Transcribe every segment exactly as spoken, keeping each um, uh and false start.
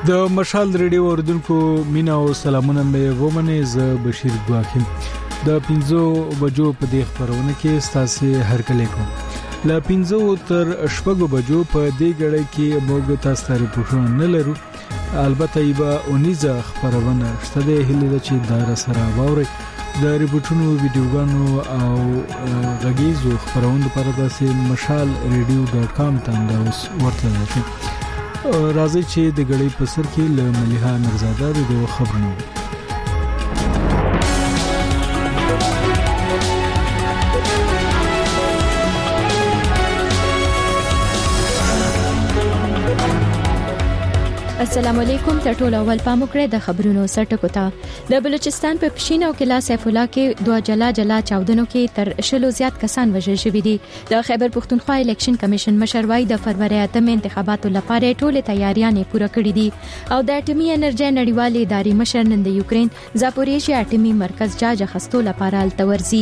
د مشال ریډیو اوردونکو مینا او سلامونه مې ومنه. ز بشیر ګواکیم د پنځو بجو په دې خبرونه کې ستاسو هرکلی کوم. ل پنځو تر شپږو بجو په دې غړې کې موږ تاسو ته ریپورتونه نه لرو، البته ایبا اونیزه خبرونه شته د هلي چې دار سره باوري د ریپورتونو ویډیوګانو او غږیزو خبرونو لپاره د مشال ریډیو ډاټ کام ته دا اوس ورته شئ. راځي چې د غړې په سر کې له مليحه مرزاده د خبرونو السلام علیکم. تر ټولو اول پام وکړئ د خبرونو سرټکو ته. د بلوچستان په پښین او کلا سیف الله کې دوه جلا جلا چاودنو کې تر شلو زیات کسان وژل شوي دي. د خیبر پختونخوا الیکشن کمیشن مشر وايي د فروری اتم انتخاباتو لپاره ټول تیاریاں پوره کړې دي او د اټومي انرژي نړیوال ادارې مشر نن د یوکرين زاپوریژیا اټومي مرکز جاج اخستو لپاره التورزي.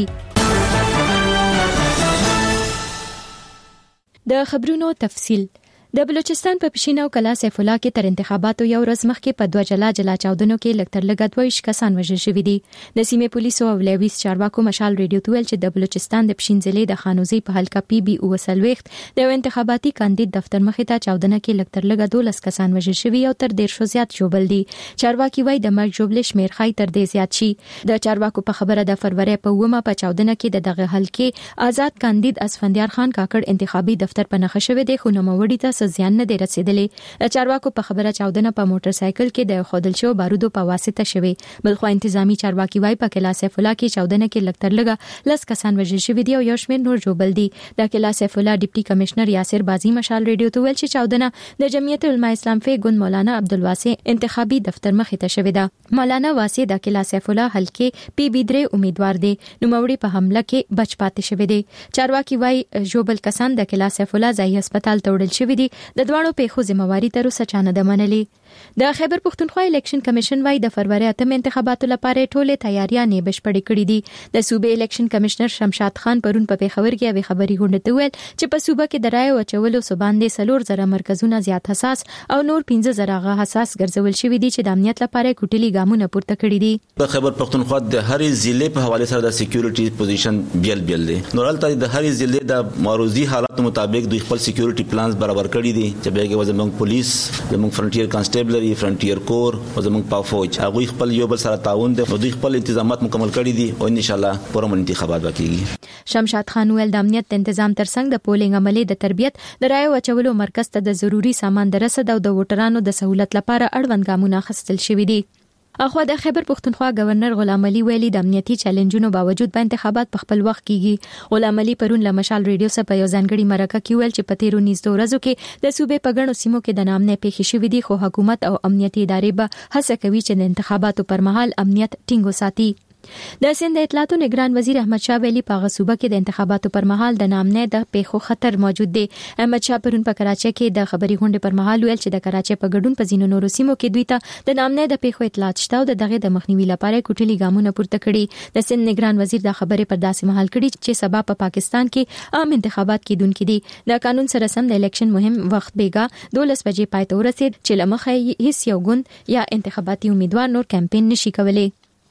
د خبرونو تفصیل. د بلوچستان په پښین او کلا سیف الله کې تر انتخاباتو یو ورځ مخکې په دوه جلا جلا چاودنو کې لکتر لګ دوه کسان وژل شوي دي. د سیمې پولیسو او لويس چارواکو مشال ریډیو ته ویل چې د بلوچستان د پښین ضلع د خانوزي په حلقه پی بي او وسلويخت د انتخاباتي کاندید دفتر مخې ته چاودنه کې لکتر لګ دوه کسان وژل شوي او تر ډیر شو زیات جوبل دي. چارواکي وایي د مرګ جوبل شمیر خای تر دې زیات شي. د چارواکو په خبره د فروری په ومه په چاودنه کې د دغه حلقې آزاد کاندید اسفندیار خان کاکړ انتخابي دفتر په نخښه شوی دی، خو نوموړي ته زیان نه دی رسیدلی. د چارواکو په خبره چاودنه په موټر سایکل کې د خودل شو بارودو په واسطه شوی. بلخو انتظامی چارواکي وای په کلا سیف الله کې چاودنه کې لکتر لګه لس کسان وژل شوي دي او یو شمېر نور جوبل دي. د کلا سیف الله ډیپټي کمشنر یاسر بازی مشال ریډیو ته ویل چې چاودنه د جمعیت علماء اسلام فی ګوند مولانا عبدالواسع انتخابي دفتر مخې ته شوی ده. مولانا واسع د کلا سیف الله حلقې پی بي درې امیدوار دي، نوموړي په حمله کې بچ پاتې شوی دي. چارواکي وای جوبل کسان د کلا سیف الله ځای هسپتال ته وړل شوی دي. د دوانو په خو ذمہواری تر اوسه چانه د منلي. د خیبر پختونخوا الیکشن کمیشن وايي د فروری اتم انتخاباتو لپاره ټولې تیاریاں بشپړې کړې دي. د صوبې الیکشن کمشنر شمشاد خان پرون په پیښور کې یو خبري غونډه ته ویل چې په صوبه کې د رای او چولو سباندې سلور زره مرکزونه زیات حساس او نور پنځه زره غا حساس ګرځول شوی دي چې د امنیت لپاره کوټلي ګامونه پورته کړی دي. د خیبر پختونخوا د هرې ضلع په حواله سره د سکیورټي پوزیشن بیل بیل دي. نورالته د هرې ضلع د معروضي حالات مطابق دوی خپل سکیورټي پلانز برابر کړی دي چې به کې زموږ پولیس، زموږ فرنټیر کانسټیبلری، فرنټیر کور او زموږ په فوج هغه خپل یو بل سره تعاون دي او دوی خپل تنظیمات مکمل کړي دي او ان شاء الله پرمن انتخابات وکړي. شمشاد خان ویل د امنیت تنظیم ترڅنګ د پولینګ عملي د تربیت د رای او چولو مرکز ته د ضروری سامان درسه او د ووټرانو د سہولت لپاره اړوند ګامونه اخیستل شوي دي. اخو د خیبر پختونخوا گورنر غلام علي ویلي د امنیتي چیلنجونو باوجود به انتخابات په خپل وخت کیږي. غلام علي پرون له مشال ریډیو سره په یو ځانګړي مرکه کې ویل چې په تیرو نږدې ورځو کې د صوبې په ګڼو سیمو کې د نامنې پیښې شوې دي، خو حکومت او امنیتي ادارې به هڅه کوي چې د انتخاباتو پر مهال امنیت ټینګ وساتي. د سند اطلاعاتو نگران وزیر احمد شاه ویلي په غصوبه کې د انتخاباتو پر مهال د نامنې د پیښو خطر موجود دی. احمد شاه پرون په کراچۍ کې د خبري غونډې پر مهال ویل چې د کراچۍ په ګډون په ځینو نورو سیمو کې دوی ته د نامنې د پیښو اطلاعات شته او دغه د مخنیوي لپاره کوټلي ګامونه پورته کړي. د سند نگران وزیر د خبرې پر داسې مهال کړي چې سبا په پا پاکستان کې عام انتخابات کېدونکي دي. د قانون سره سم د الیکشن مهم وخت بیګا دولس بجې پای ته ورسید چې لمخه هیڅ یو ګوند یا انتخاباتي امیدوار نور کمپاین نشي کولای.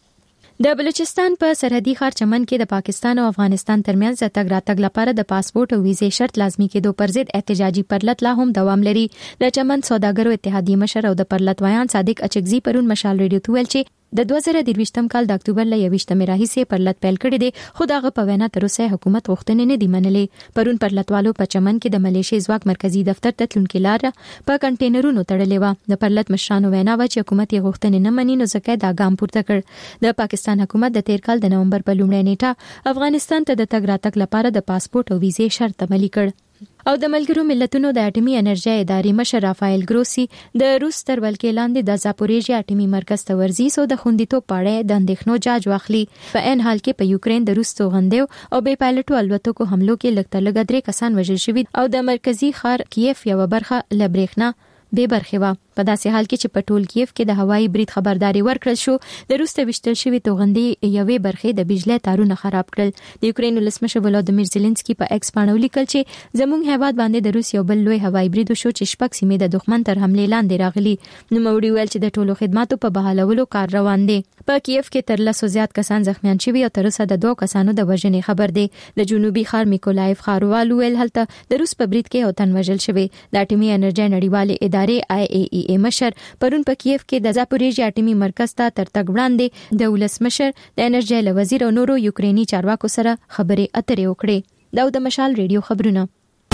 د بلوچستان په سرحدي ښار چمن کې د پاکستان او افغانستان ترمنځ د تګ راتګ لپاره د پاسپورت او ویزې شرط لازمي کېدو پر ضد احتجاجي پرلط لا هم دوام لري. د چمن سوداګرو اتحادیې مشر او د پرلط ویان صادق اچکزي پرون مشال ریډیو ته ویل چې د دوه زره درویشتم کال د اکتوبر ل یویشتمې راهیسې پرلط پیل کړی دی، خو دغه په وینا تر اوسه حکومت غوښتنې نه دی منلې. پرون پرلطوالو په چمن کې د ملیشي ځواک مرکزی دفتر ته تلونکي لار په کنټینرونو تړلې و. د پرلط مشرانو وینا و چې حکومت یې غوښتنې نه مني، نو ځکه دا ګام پورته کړ. د پاکستان حکومت د تیر کال د نومبر په لومړۍ نیټه افغانستان ته د تګ راتګ لپاره د پاسپورت او ویزې شرط عملي کړ. او د ملګرو ملتونو د اټومي انرژي ادارې مشر رافایل ګروسی د روس تر ولکې لاندې د زاپوریژیا اټومي مرکز ته ورځي سو د خوندیتوب پاړې د اندېښنو جاج واخلي. په ان حال کې په یوکرين د روس توغندیو او بې پایلټو الوتکو حملو کې لږ لږ درې کسان وژل شوي او د مرکزی ښار کیف یو برخه لبریښنا به برخه و. په داسې حال کې چې په ټول کیف کې د هوایي برید خبرداري ورکړل شو، د روسته وشتل شوی توغندي یوې برخې د بجلی تارونه خراب کړل. د یوکرين ولسمشر ولادیمیر زيلنسکي په ایکس باندې ولیکل چې زموږ هیواد باندې د روس یو بل لوی هوایي برید شو چې شپږ سیمې د دښمن تر حمله لاندې راغلي. نو موړي ویل چې د ټولو خدماتو په بحالولو کار روان دی. په کیف کې تر لسو زیات کسان زخمیان شوي او تر اوسه د دوه کسانو د وژنې خبر دی. د جنوبي ښار میکولایف ښاروال ویل هلته د روس په برید کې یو تن وژل شوی. د اټومي انرژي نړیوالې ادارې آی ای ای ای مشر پرون په کیف کې د زاپوریژیا اټومي مرکز ته تر تګ وړاندې د ولسمشر د انرژي وزیر او نورو یوکرینی چارواکو سره خبرې اترې وکړې. دا د مشال ریډیو خبرونه.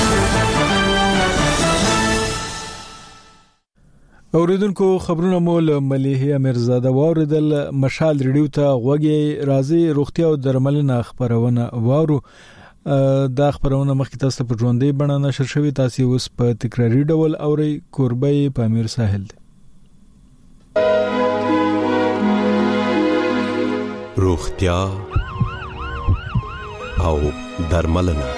اوریدونکو خبرونه مول مليحه مرزاده واوریدل. مشال ریډیو ته غوږی راځي. روغتیا او درملنه خبرونه واورو. دا خبرونه مخکې تاسو په ژوندۍ بڼه نشر شوی، تاسو اوس په تکراری ډول اوري. کوربه پامیر ساحل دی. روغتیا او درملنه.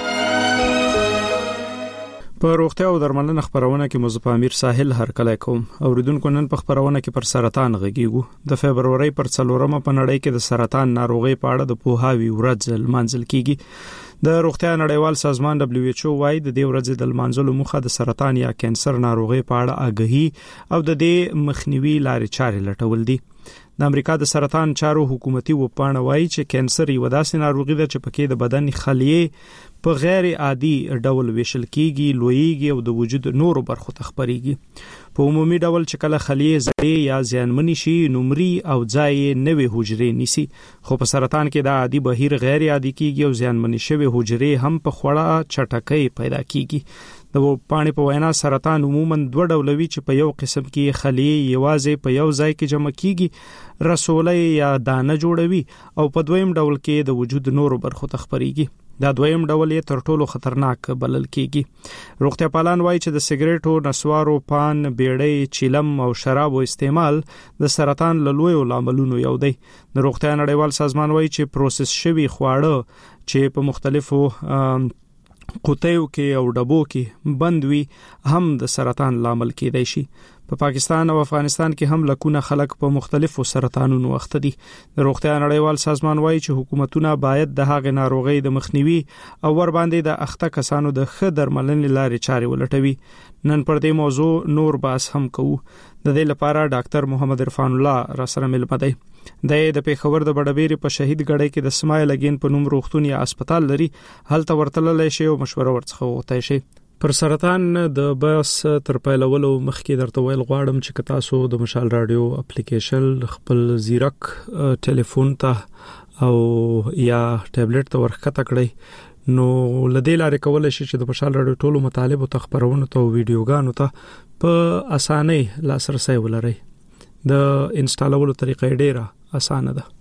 په روغتیا او درملنه خبرونه کې مزه پامیر ساحل هر کله کوم. اوریدونکو نن په خبرونه کې پر سرطان غږیږو. د فبرवरी پر څلورمه په نړۍ کې د سرطان ناروغي په اړه د پوهاوی ورځ لمانځل کیږي. د روغتیا نړیوال سازمان دبليو ایچ او وايي د دې ورځې د لمانځلو موخه د سرطان یا کانسر ناروغي په اړه آګاهي او د دې مخنیوي لارې چارې لټول دي. د امریکا د سرطان چارو حکومتي وپاڼه وایي چې کانسر یو داسې ناروغي ده چې پکې د بدن خلیې په غیر عادي ډول ویشل کیږي، لویږي او د وجود نورو برخو ته خپريږي. په عمومي ډول چې کله خلیې زړې یا زیانمنې شي، نمرې او ځای نوې حجرې نیسي. خو په سرطان کې د عادي بهیر غیر عادي کیږي او زیانمنې شوی حجرې هم په خوړه چټکۍ پیدا کیږي. د پانی په وینا سرطان عموما دوه ډولوي چې په یو قسم کې خلیې یوازې په یو ځای کې جمع کیږي، رسولې یا دانه جوړوي، او په دویم ډول کې د وجود نورو برخو ته خپريږي. دا دویم ډول یې تر ټولو خطرناک بلل کیږي. روغتیا پالان وایي چې د سیګریټو، نسوارو، پان، بیړۍ، چیلم او شرابو استعمال د سرطان له لویو لاملونو یو دی. د روغتیا نړیوال سازمان وایي چې پروسس شوی خواړه چې په مختلفو قوتیو کې او ډبو کې بند وي هم د سرطان لامل کېدای شي. په پاکستان او افغانستان کې هم لکونه خلک په مختلفو سرطانونو اخته دي. د روغتیا نړیوال سازمان وایي چې حکومتونه باید د هغې ناروغۍ د مخنیوي او ور باندې د اخته کسانو د ښه درملنې لارې چارې ولټوي. نن پر دې موضوع نور بحث هم کوو. د دې لپاره ډاکټر محمد عرفان الله را سره ملمه دی. د پیښور د بډبېری په شهید ګړی کې د سمایل اگین په نوم روغتون یا هسپتال لري. هلته ورتللی شي او مشوره ورڅخه وغوښتای شي. پر سرطان د بس تر پیلولو مخکې درته ویل غواړم چې تاسو د مشال رادیو اپلیکیشن خپل زیرک ټلیفون ته او یا ټابلیټ ته ورخته کړئ، نو لدې لارې کولای شي چې د مشال رادیو ټولو مطالب او خبرونو ته او ویډیوګانو ته په اسانۍ لاسرسي ولرئ. د انسټالولو طریقه ډیره اسانه ده.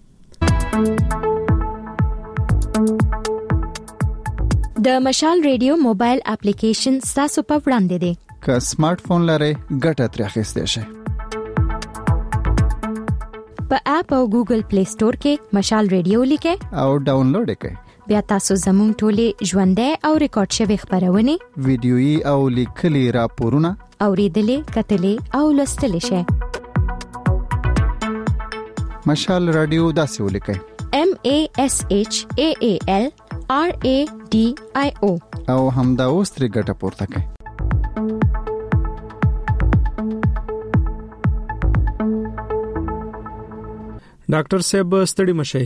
د مشال ریډیو موبایل اپلیکیشن تاسو په وړاندې دی. که سمارټ فون لرئ ګټه ترې اخیستئ شئ. په اپ او ګوګل پلی سٹور کې مشال ریډیو لیکئ او ډاونلوډ کړئ. بیا تاسو زموږ ټولې ژوندۍ او ریکارډ شوی خبرونه، ویډیويي او لیکلي راپورونه اوریدلې، کتلې او لوستلې شئ. مشال رادیو داسې ولیکئ: M A S H A A L R A D I O او همدا اوس ترې ګټه پورته کړئ. ډاکټر صاحب ستړي مشئ.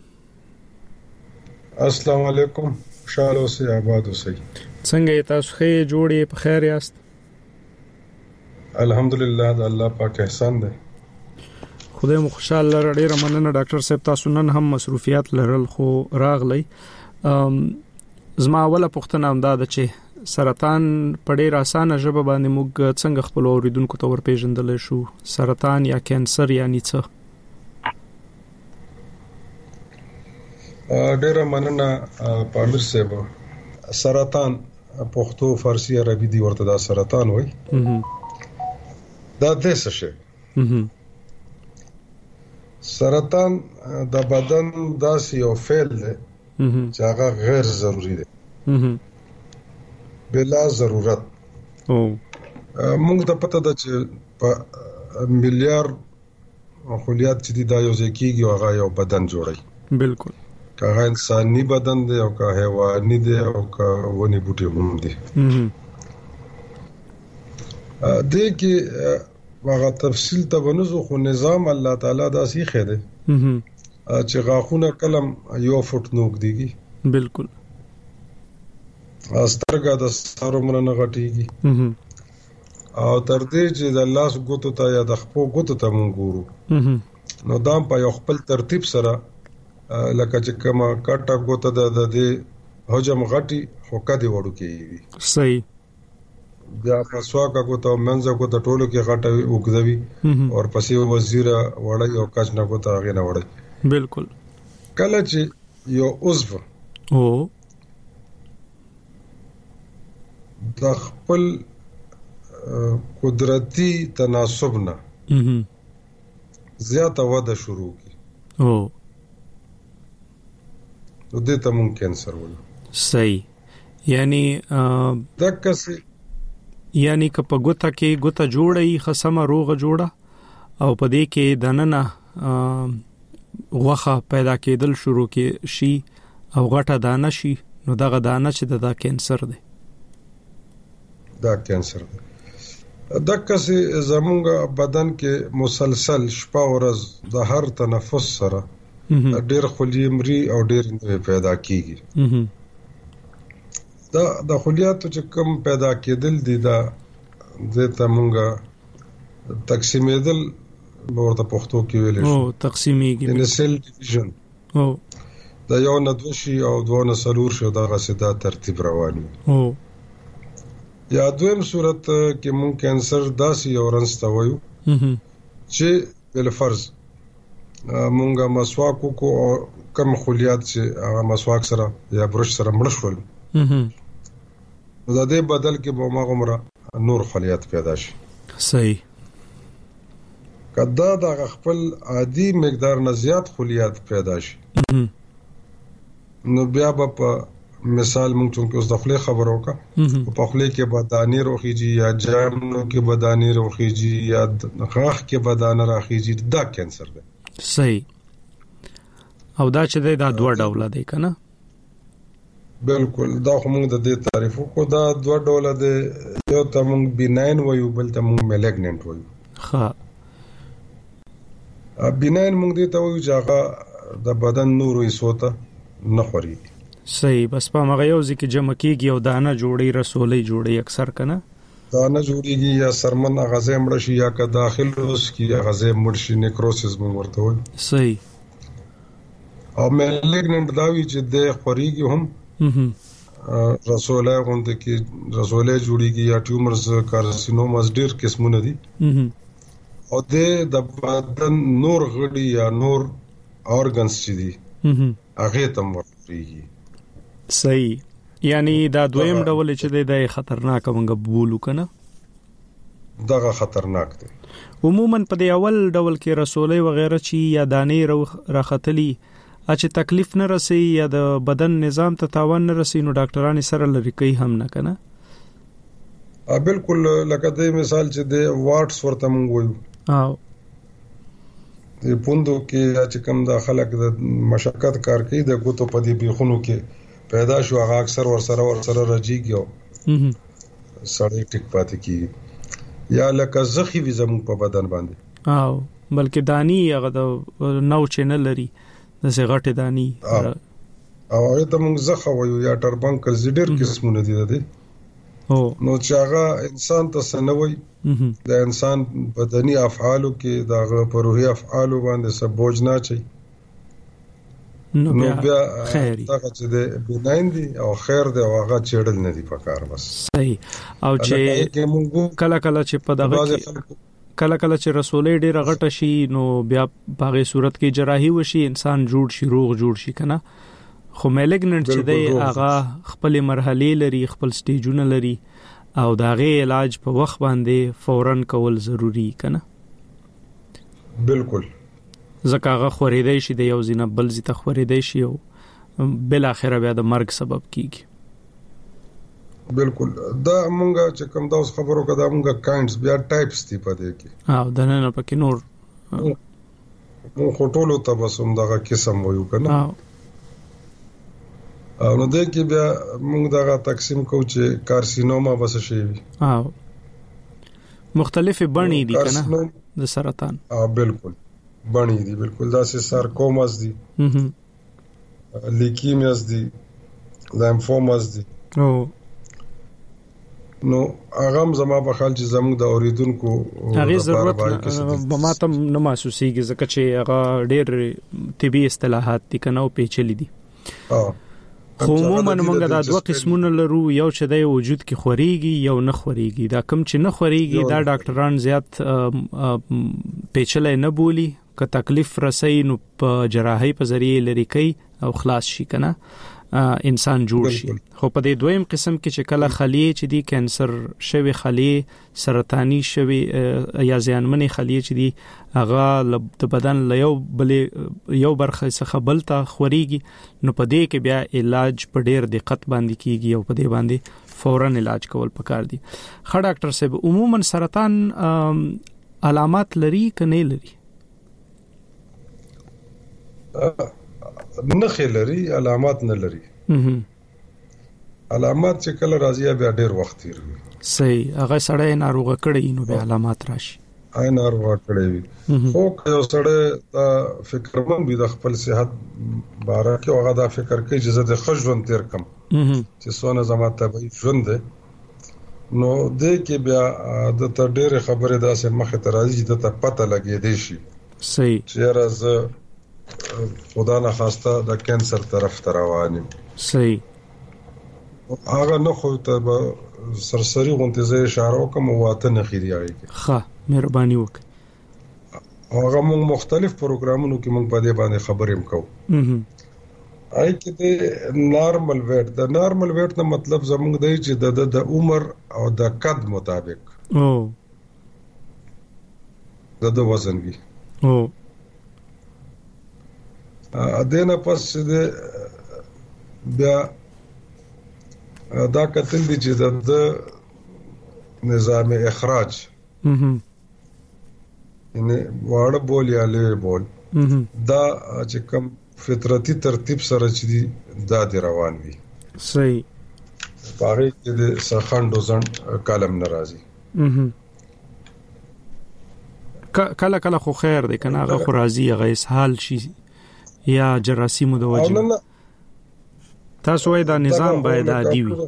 السلام علیکم. خوشاله اوسئ، آباد اوسئ. څنګه تاسو ښه جوړې په خیر یاست؟ الحمدلله، د الله پاک احسان دی. خدای مو خوشاله لري. ډیره مننه ډاکټر صاحب، تاسو نن هم مصروفیات لرل خو راغلی. زما اوله پوښتنه هم دا ده چې سرطان په ډیر اسانه ژبه باندې موږ څنګه خپل اوریدونکو ته ورپېژندل شو؟ سرطان یا کانسر یعنی څه؟ ډیره مننه پامیر صاحب. سرطان پښتو، فارسی، عربي دی ورته دا سرطان وای. دا د څه شي؟ سرطان د بدن داسې یو فعل دی چې هغه غیر ضروری دی، بلا ضرورت. موږ ته پته ده چې په میلیار خلیات چې دا یو ځکیږي او هغه یو بدن جوړي. بالکل. که انساني بدن دی او که حیواني دی او که ونی بوټي هم دي. دې کې هغه تفصیل ته ونزو خو نظام الله تعالی دا سي خېده چې غاخونه کلم یو فوټ نوک دیږي. بالکل. استرګه د ستارو مرنه غټيږي او تر دې چې د لاس ګوتو ته یا د خپو ګوتو ته مونږ ګورو نو دا په یو خپل ترتیب سره لکه چې کومه کټه ګوته د دې حجم غټي خو کدي وړو کېږي. صحیح. بیا مسواک ګوته منځه ګوته ټولو کې غټه وګدوي او پسې وزیره وړي او کچ نه ګوته هغه نه وړي. بالکل. کله چې یو عضو او د خپل قدرتی تناسب نه زیاته وده شروع کی او نو دې ته مونږ کینسر وایو. صحیح. یعنی دغه څه یعنی که په ګوته کې ګوته جوړي خصمه روغه جوړه او په دې کې دننه غوخه پیدا کېدل شروع کې شي او غټه دانه شي نو دغه دانه چې د کینسر دی. دا کینسر دی. دغه څه زمونږ بدن کې مسلسل شپه ورځ د هر تنفس سره ډېر خلیمري او ډېر نوې پیدا کیږي. دا د خلیاتو چې کوم پیدا کېدل دي دا د تمونګه تقسیمېدل ورته پښتو کې ویل شي. او تقسیمېږي. ان سیل ډیویژن. او دا یو نه دوه شي او دوه نه څلور شي دا غسدا ترتیب روان وي. او یا دویم صورت کې مون کینسر داسې یو رنسته وایو چې بل فرض مونږه مسواک کو او کم خلیات چې هغه مسواک سره یا برش سره مړ شول نو د دې بدل کې به ما غمره نور خلیات پیدا شي. صحیح. کدا د خپل عادي مقدار نه زیات خلیات پیدا شي نو بیا په مثال مونږ چون کې اوس د خپل خبرو کا په خپل کې بدانې روخیږي یا جامنو کې بدانې روخیږي یا غاښ کې بدانه راخیږي دا کینسر دی. صحیح. او دا چې دا دوه ډوله دی کنه. بالکل. دا موږ د دې تعریف کو دا دوه ډوله دی. یو ته موږ بیناین وایو بل ته موږ میلیګننت وایو. ها. بیناین موږ دې ته وایو چې هغه د بدن نورو حصو نه خوري. صحیح. بس په مغه یو ځکه جمع کیږي او دانه جوړي رسولې جوړي اکثر کنه دانه جوړيږي یا سرمن غزه مړ شي یا که داخل اوس کی غزه مړ شي نیکروسس مونږ ورته وایو. صحیح. او میلیګننت دا وی چې د خوريږي هم رسولې غوند کی رسولې جوړيږي یا ټیومرز کارسینوماز ډیر قسمونه دي او د بدن نور غړي یا نور اورګنز چې دي هغه تم ورته. صحیح. یعنی دا دویم ډول چې د خطرناک منګه بولو کنه دغه خطرناک دی. عموما په دی اول ډول کې رسولې وغیرہ چی یا دانې راختلی چې تکلیف نه رسي یا د بدن نظام ته تاوان نه رسي نو ډاکټرانو سره لری کوي هم نه کنه. ا بالکل لکه د مثال چې د واټس ورته مونږ وایو. او د پوندو کې چې کوم د خلک د مشقت کار کوي د ګوتو په دی بيخونو کې پیدا شو هغه اکثر ور سره ور سره راځيږي او سړی ټیک پاتې کی یا لکه زخی وي زمو په بدن باندې. او بلکې دانی هغه د نو چینل لري د سغټه دانی او هغه ته موږ زخه وایو یا ټربنکل زډر قسمونه دي ده. او نو چې هغه انسان ته سنوي د انسان بدني افعالو کې دغه په روحي افعالو باندې سب بوج نه چي نو بیا خیری دا چې د بناین دي او خیر دی او هغه چړل نه دي پکار بس. صحیح. او چې کله کله چې په دغه کله کله چې رسولې ډېر غټه شي نو بیا په هغه صورت کې جراحي وشي انسان جوړ شي روغ جوړ شي کنه. خو میلیګننت چې دی هغه خپل مرحله لري خپل سټیجونه لري او داغه علاج په وخت باندې فورن کول ضروری کنه. بالکل. زکه هغه خورېدای شي د یو زینه بل زی ته خورېدای شي او بل اخره بیا د مرګ سبب کیږي. بالکل دا مونږه چې کوم دا اوس خبرو کده مونږه کاینډز بیا ټایپس دي پدې کې او د نن په کې نور مونږ خټولو تبسم دغه قسم وایو کنه او نو دې کې بیا مونږ دغه تقسیم کوو چې کارسینوما بس شي وي او مختلفه بڼې دي کنه د سرطان اه بالکل بڼې دي بالکل دا سه سارکوماس دي لیکیمیاس دي لیمفوماس دي او نو هغه زما په خیال چې زموږ د اوریدونکو هغه ضرورت به ماته نه محسوسيږي ځکه چې هغه ډېر طبي اصطلاحات دي کنه او پیچلي دي اه خو عموما موږ دا دوه قسمونه لرو یو چې د وجود کې خوريږي یو نه خوريږي دا کم چې نه خوريږي دا ډاکټران زیات پیچلې نه بولی که تکلیف رسي نو په جراحي په ذریعه لري کوي او خلاص شي کنه انسان جوړ شي خو په دې دویم قسم کې چې کله خلیه چې دی کانسر شوی خلیه سرطانی شوی یا زیانمنې خلیه چې دی هغه د بدن له یو بلې یو برخه څخه بل ته خوريږي نو په دې کې بیا علاج په ډېر دقت باندې کیږي او په دې باندې فوراً علاج کول پکار دي خا ډاکټر صاحب عموما سرطان علامات لري کنه لري نه خلري علامات نه لري علامات چې کله راځي بیا ډېر وخت تیروي صحیح هغه سړی ناروغه کړي نو بیا علامات راشي آی ناروغه کړي وي خو یو سړی دا فکرمن وي د خپل صحت باره کې هغه دا فکر کوي چې زه د خژوند تیر کم چې څونه زما طبيعي ژوند ده نو دې کې بیا د تر ډېر خبره داسې مخه ته راځي چې د پته لګې دی شي صحیح چې راز خدا نه خواسته د کانسر طرف ته روانم صحیح هغه نه خو ته سرسری غونته زې اشاره کوم واته نه خېریږي ښه مهرباني وکړه هغه موږ مختلف پروګرامونو کې موږ په دې باندې خبرې وکړو آی کې د نارمل ویټ د نارمل ویټ نه مطلب زموږ دی چې د د عمر او د قد مطابق او د د وزن وي او ا دینه پس د بیا دا کتل دي چې د نظام اخراج مهم یعنی واړه بول یا لوی بول دا چې کوم فطرتي ترتیب سره چې دي دا دی روان وي صحیح پاره کې د سخندو ځن کلم ناراضي مهم کله کله خو خیر دی کنه هغه خو راضي هغه اسهال شي یا جراثیم د وجه تاسو وای دا نظام باید عادي وي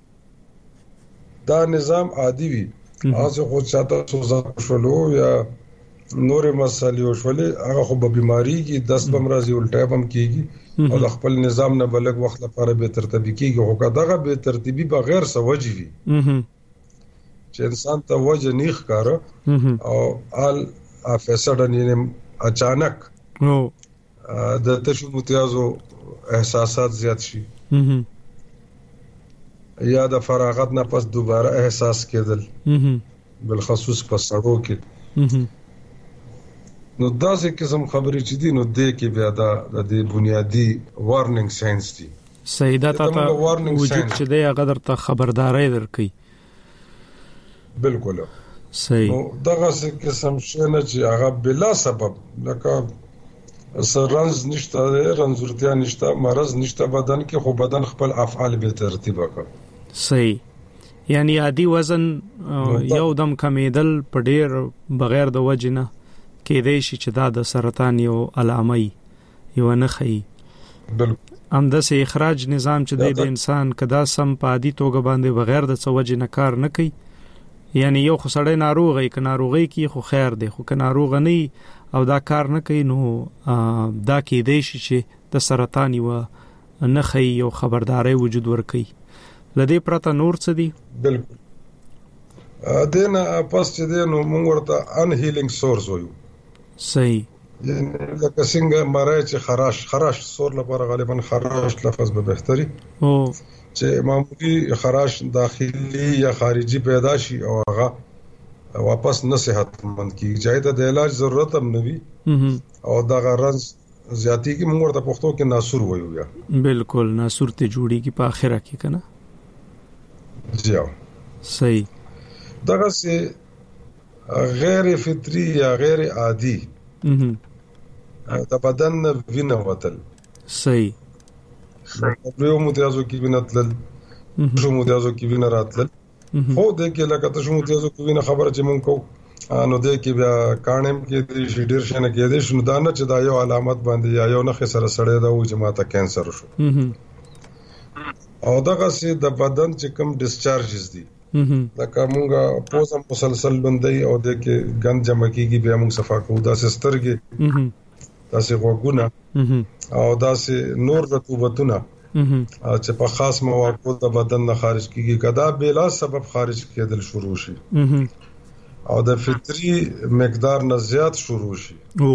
دا نظام عادي وي اوسه خو چاته سوزا شولو یا نورې مسالې شولې هغه خو به بيماري کې دس بمرازي الټا بم کیږي او د خپل نظام نه بلګ وخت لپاره به ترتیب کیږي خو کداغه به ترتیبي بغیر سوجي وي چې انسان ته وجه نه ښکارا او ال افسدن یې اچانک نو د تشو متیازو احساسات زیات شي یا د فراغت نه پس دوباره احساس کېدل بالخصوص په سړو کې نو داسې قسم خبرې چې دي نو د کې بیا د د بنیادی وارنینګ ساينس دي سیدا تا وجود چې د هغه درته خبرداري درکې بالکل صحیح نو دغه قسم شنه چې هغه بلا سبب لکه سرنز نشته رنځورتیا نشته مرز نشته بدن کې خو بدن خپل افعال به ترتیب وکړي صحیح یعنی عادي وزن یو دم کمیدل په ډیر بغیر د وجنه کې دی چې دا د سرطان یو علامه یو نه خي بالکل ام د سه اخراج نظام چې د انسان کدا سم په عادي توګه باندې بغیر د څوجه نه کار نه کوي یعنی یو خو سړی ناروغي ک ناروغي کې خو خیر دی خو ک ناروغ نه او دا کار نه کوي نو دا کې دی چې د سرطان یو نه خي یو خبرداري وجود ور کوي لدی پرته نور څه دی بالکل دنه پس چې دی نو موږ ورته ان هیلینګ سورس وایو صحیح یعنی لکه څنګه مړی چې خراش خراش سور لپاره غالبا خراش لفظ به بهتري او چې معمولی خراش داخلي یا خارجي پیدا شي او هغه واپس نه صحتمند کی جایده د علاج ضرورت هم نوي او دا غرض زیاتی کی موږ ورته پښتو کې ناسور وایو یا بالکل ناسور ته جوړي کی په اخره کې کنه جاو صحیح دغه سي غیر فطری یا غیر عادي د بدن وینه وتل صحیح پریو متیازو کې وینه تل شو متیازو کې وینه راتل خو د کې لکه ته شو متیازو کې وینه خبره چې مونږ کو نو د کې بیا کانم کې د شډیر شنه کې د شنو دانه چې دا یو علامت باندې یا یو نه سره سړی دا و چې ماته کانسر شو او دغه سي د بدن چې کوم ډیسچارجز دي لکه مونږه پوزم مسلسل بندي او د کې ګند جمع کیږي بیا مونږ صفا کوو دا سترګې دا سي وګونه او دا سي نور رطوبتونه چې په خاص مواقعو د بدن نه خارج کیږي کدا بلا سبب خارج کېدل شروع شي او د فطری مقدار نه زیات شروع شي او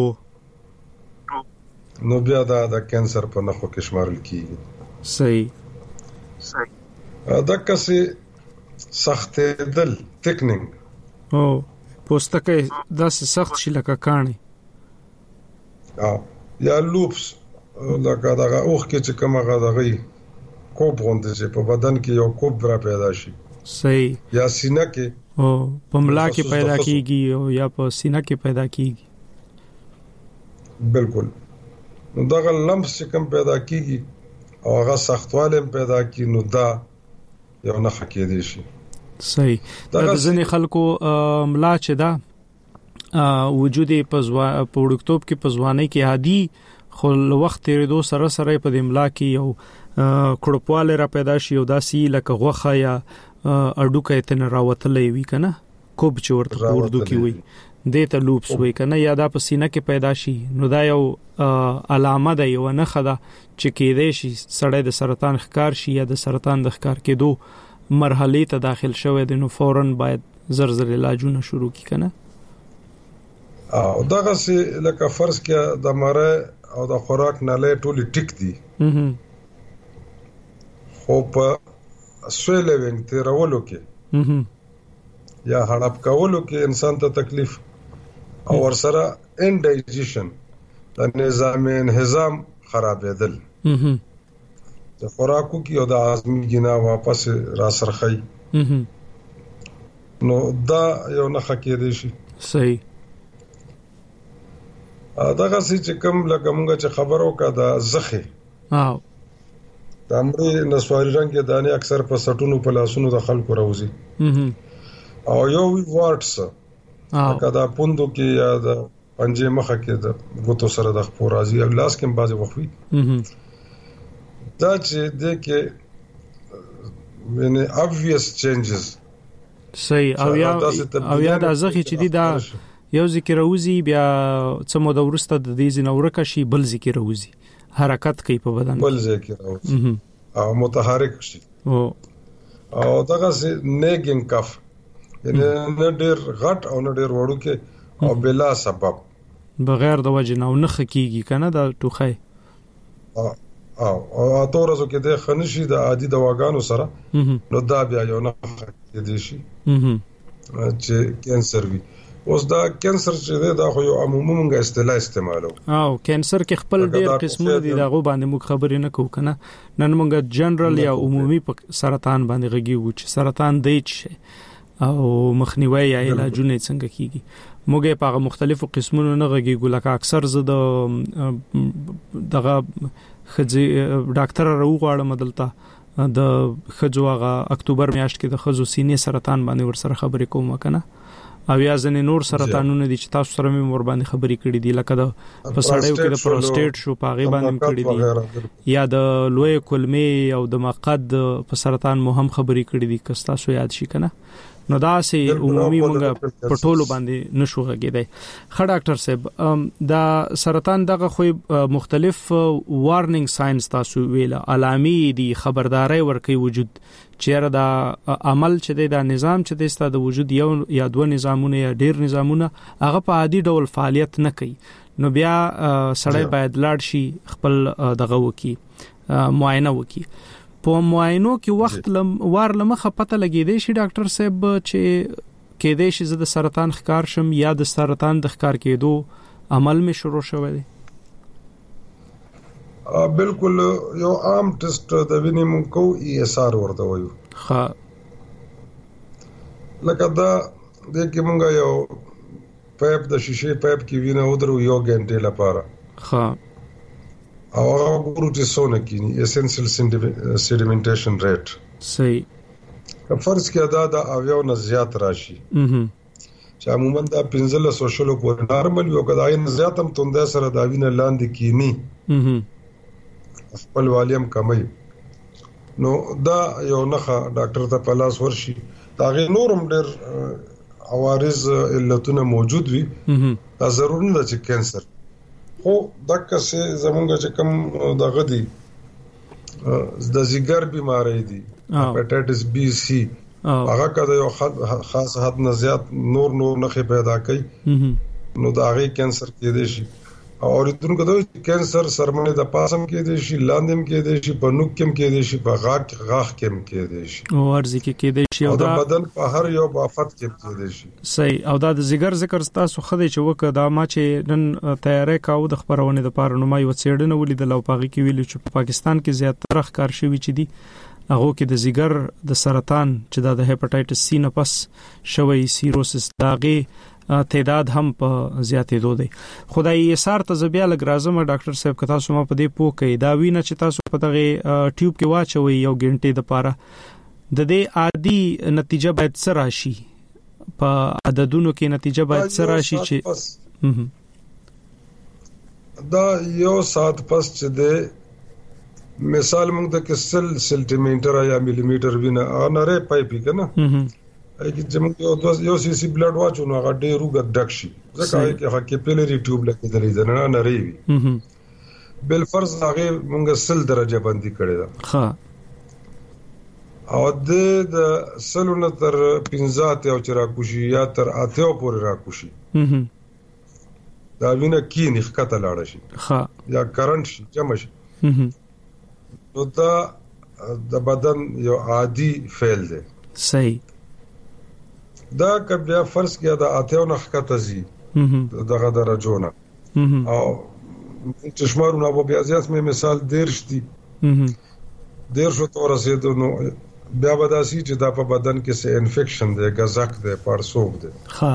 نو بیا دا د کانسر په نخو کې شمارل کیږي صحیح صحیح دا کسي سخت دل تکنینګ او پوستکه دا سخت شي لکه کانی او یا لوپس لکه دا اوخ کې چې کومه غدغي کوب غونډه چې په بدن کې یو کوب را پیدا شي صحیح یا سینه کې او په ملا کې پیدا کیږي او یا په سینه کې پیدا کیږي بالکل نو دا لمس چې کوم پیدا کیږي او هغه سختواله پیدا کی نو دا یو نه حقیقي شي صحیح دا ځنې خلکو ملا چې دا وجود په وړکتوب کې په ځوانۍ کې عادي خو وخت تیرېدو سره سره په د املا کې یو کړپواله را پیدا شي او داسي لکه غوخه یا اډوکه ته نه راوتلې وي کنه کوب چې ورته اردو کې وي دته لوپس وي کنه یا دا په سینه کې پیدا شي نو دا یو علامه ده یو نه خدا چې کېدې شي سړی د سرطان ښکار شي یا د سرطان د ښکار کېدو مرحله ته داخل شوی دی نو فورن باید زر زر علاجونه شروع کی کنه او دغه سي لکه فرض کې د مره او د خوراک نه لې ټولي ټیک دي خو په سویل وین تیرولو کې یا هړپ کولو کې انسان ته تکلیف او ورسره انډایجیشن د نظام انهضام خرابېدل د خوراکو کې او د هاضمې جنا واپس را سرخی نو دا یو نه خکې شي صحیح دغه چې کوم لکه مونږ چې خبرو کا د زخه او د امري نسواري رنگ کې دانه اکثر په سټونو په لاسونو د خلکو راوځي او یو وی وارټس لکه دا پوندو کې یا د پنجې مخه کې د غوتو سره د خپور راځي او لاس کې بازي وخوي دا چې د کې مینه obvious changes صحیح او یا او یا د زخه چې دی دا یو ذکر اوزی بیا څه مو د ورسته د دې زنورکه شي بل ذکر اوزی حرکت کوي په بدن بل ذکر اوزی او متحرک شي او او دغه سي نیګینګ کف یعنی نه ډیر غټ او نه ډیر وړو کې او بلا سبب بغیر د وجه نه نه خکېږي کنه دا ټوخه او او تورزو کې د خنشي د عادي دواګانو سره نو دا بیا یو نه خکېږي شي چې کانسر وي اوس دا کانسر چې دا خو یو عمومي موږ اصطلاح استعمالو او کانسر کې خپل ډیر قسمونه دي دغه باندې موږ خبرې نه کوو کنه نن موږ جنرال یا عمومي سرطان باندې غږیږو چې سرطان دی چې او مخنیوي یا علاجونه څنګه کیږي موږ په مختلفو قسمونو نه غږیږو لکه اکثر زه د دغه خځې ډاکټر راوغواړم دلته د خځو هغه اکتوبر میاشت کې د خځو سینې سرطان باندې ورسره خبرې کوم کنه او یا ځنې نور سرطانونه دي چې تاسو سره مې مور باندې خبرې کړې دي لکه د پسړیو کې د پروستیټ شو پاغي باندې کړې دي یا د لوی کولمې او د مقعد په سرطان مو هم خبرې کړې دي که تاسو یاد شي کنه نو دا سي عمومي موږ په ټولو باندې نشو غږیدای خ ډاکټر صاحب دا سرطان دغه خو مختلف وارنینګ ساينز تاسو ویله علامې دي خبرداري ورکوي وجود چیرې دا عمل چې دا نظام چې د ستاسو د وجود یو یا دوه نظامونه یا ډیر نظامونه هغه په عادي ډول فعالیت نه کوي نو بیا سړی باید لاړ شي خپل دغه وکي معاینه وکي په معاینو کې وخت لم وار لمخه پته لګیدې شي ډاکټر صاحب چې کېدې شي د سرطان ښکار شم یا د سرطان د ښکار کېدو عمل می شروع شوه دی بالکل یو عام ټیسټ د وینې مونږ کو ای اس آر ورته وایو ها لکه دا د کومه یو پایپ د شیشه پایپ کې وینه ودرو یو غنټه لپاره ها او هغه ګورو چې سونه کینی اسنشل سیډیمنټیشن ریټ صحیح فرض کې ادا د اویو نه زیات راشي چې عموما دا پنځله سوشل پورې نارمل یو کداې نه زیات هم توند سره دا وینه لاندې کینی خپل والیم کمای نو دا یو نخا ډاکټر ته پلاس ورشي دا غي نورم ډېر عوارض علتونه موجود وي دا ضروري نه چې کینسر خو دغه څه زمونږ چې کوم د غدي د زیګر بیماری دي هپاتایټس بی سی هغه کده یو خاص حد نه زیات نور نور نه پیدا کوي نو دا غي کینسر کې دي شي او ورته د کینسر سرمنه د پاسم کې دي شي لاندم کې دي شي په نوک کې کې دي شي په غاښ غاښ کې کې دي شي او ورزي کې کې دي شي او د بدن په هر یو بافت کې کې دي شي صحیح او دا د زیګر ذکر تاسو خدای چې وکړه دا ما چې نن تیارې کاو د خبرونه د پاره نو ما یو څېړنه ولیدل او پاغي کې ویل چې په پاکستان کې زیاتره ښکار شوی چې دي هغه کې د زیګر د سرطان چې د هپاتایټس سی نه پس شوی سیروسس داغه تعداد هم په زیاتېدو دی خدای یې سار ته زبیا لګ راځم ډاکټر صاحب کتا سم په دې پوکې دا وینه چې تاسو په دغه ټیوب کې واچوي یو غنټه د پاره د دې عادي نتیجه باید سره شي په عددونو کې نتیجه باید سره شي چې دا یو سات پس چې د مثال موږ ته کې سل سنټیمټر یا ملي میټر وینه انره پایپی کنه اګه چې موږ یو دوه یو سی سی بلډ واچو نو هغه ډېر وګ ډک شي ځکه چې هغه کیپیلری ټیوب لکه درې نه نه ری وي بل فرض هغه موږ سل درجه باندې کړی دا ها او د سلونه تر پنځه او چر راکوشي یا تر اته پورې راکوشي دا وینه کې نه ښکته لاړ شي ها یا کرنٹ شي جمع شي نو دا د بدن یو عادي فعل دی صحیح دا کبیا فرض کیا دا اته او نخکته زی دغه درجونه او چشمارونه په بیا ځاس مې مثال دیرش دي دیر شو تور رسیدو نو بیا بداسي چې دا په بدن کې څه انفیکشن دی غزاک دی پارسوب دی ها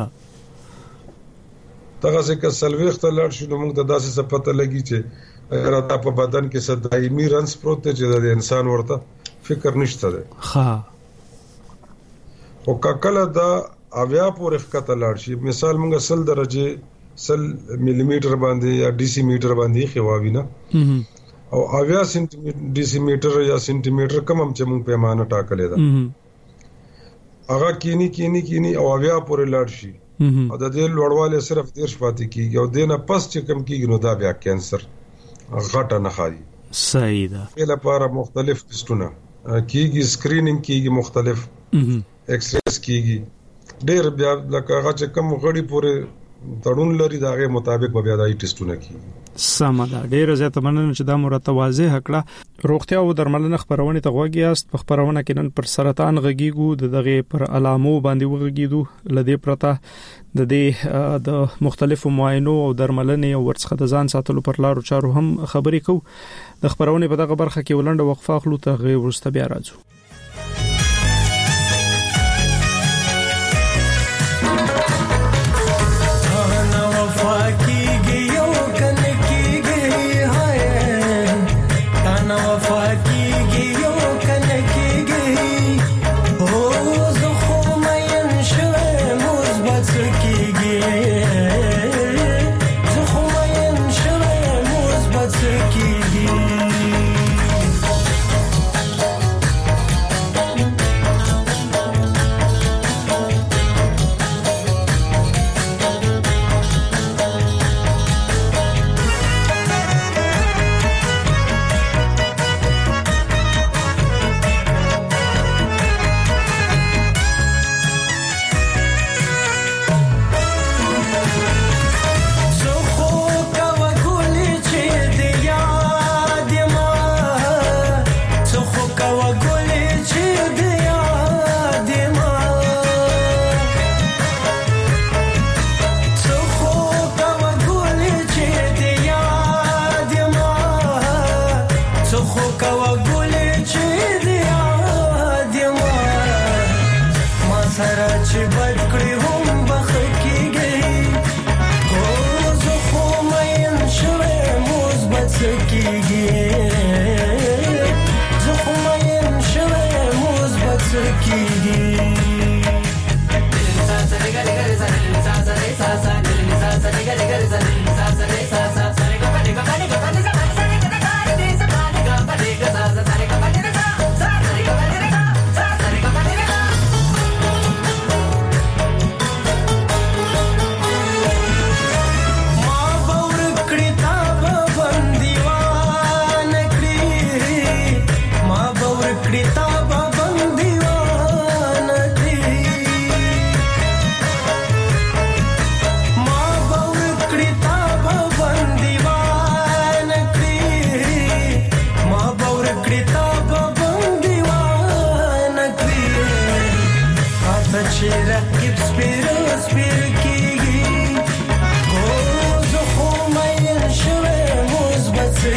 دغه څه سلويخت لړ شو نو موږ د داسې څه پته لګي چې اگر دا په بدن کې څه دایمي رنس پروت دی چې د انسان ورته فکر نشته دی ها او کله دا اویا پورې ښکته لاړ شي مثال موږ سل درجه سل ملي میټر باندې یا ډي سي میټر باندې خواوینه او اویا سنټي میټر ډي سي میټر یا سنټي میټر کوم چې موږ پیمانه ټاکلې ده هغه کینی کینی کینی او اویا پورې لاړ شي او د دې لوړواله صرف ډیر شپاتې کیږي او دینه پس چې کم کیږي نو دا بیا کینسر غټه نه خایي صحیح ده په لپاره مختلف ټیسټونه کیږي سکرینینګ کیږي مختلف ایکسریز کیږي ډیر بیا لکه هغه چې کم غړي پورې تړون لري داغه مطابق به بیا دای ټیسټونه کیږي سمه ډیر زیات مننه چې دا مرته واضح کړه روغتیا او درملنه خبرونه ته غوږیاست په خبرونه کې نن پر سرطان غږیږو د دغه پر علامو باندې وغږیدو لدې پرته د دې د مختلفو معاینو او درملنې او ورڅخه د ځان ساتلو پر لارو چارو هم خبرې کوو د خبرونه په دغه برخه کې ولنډه وقفه اخلو ته غي ورسته بیا راځو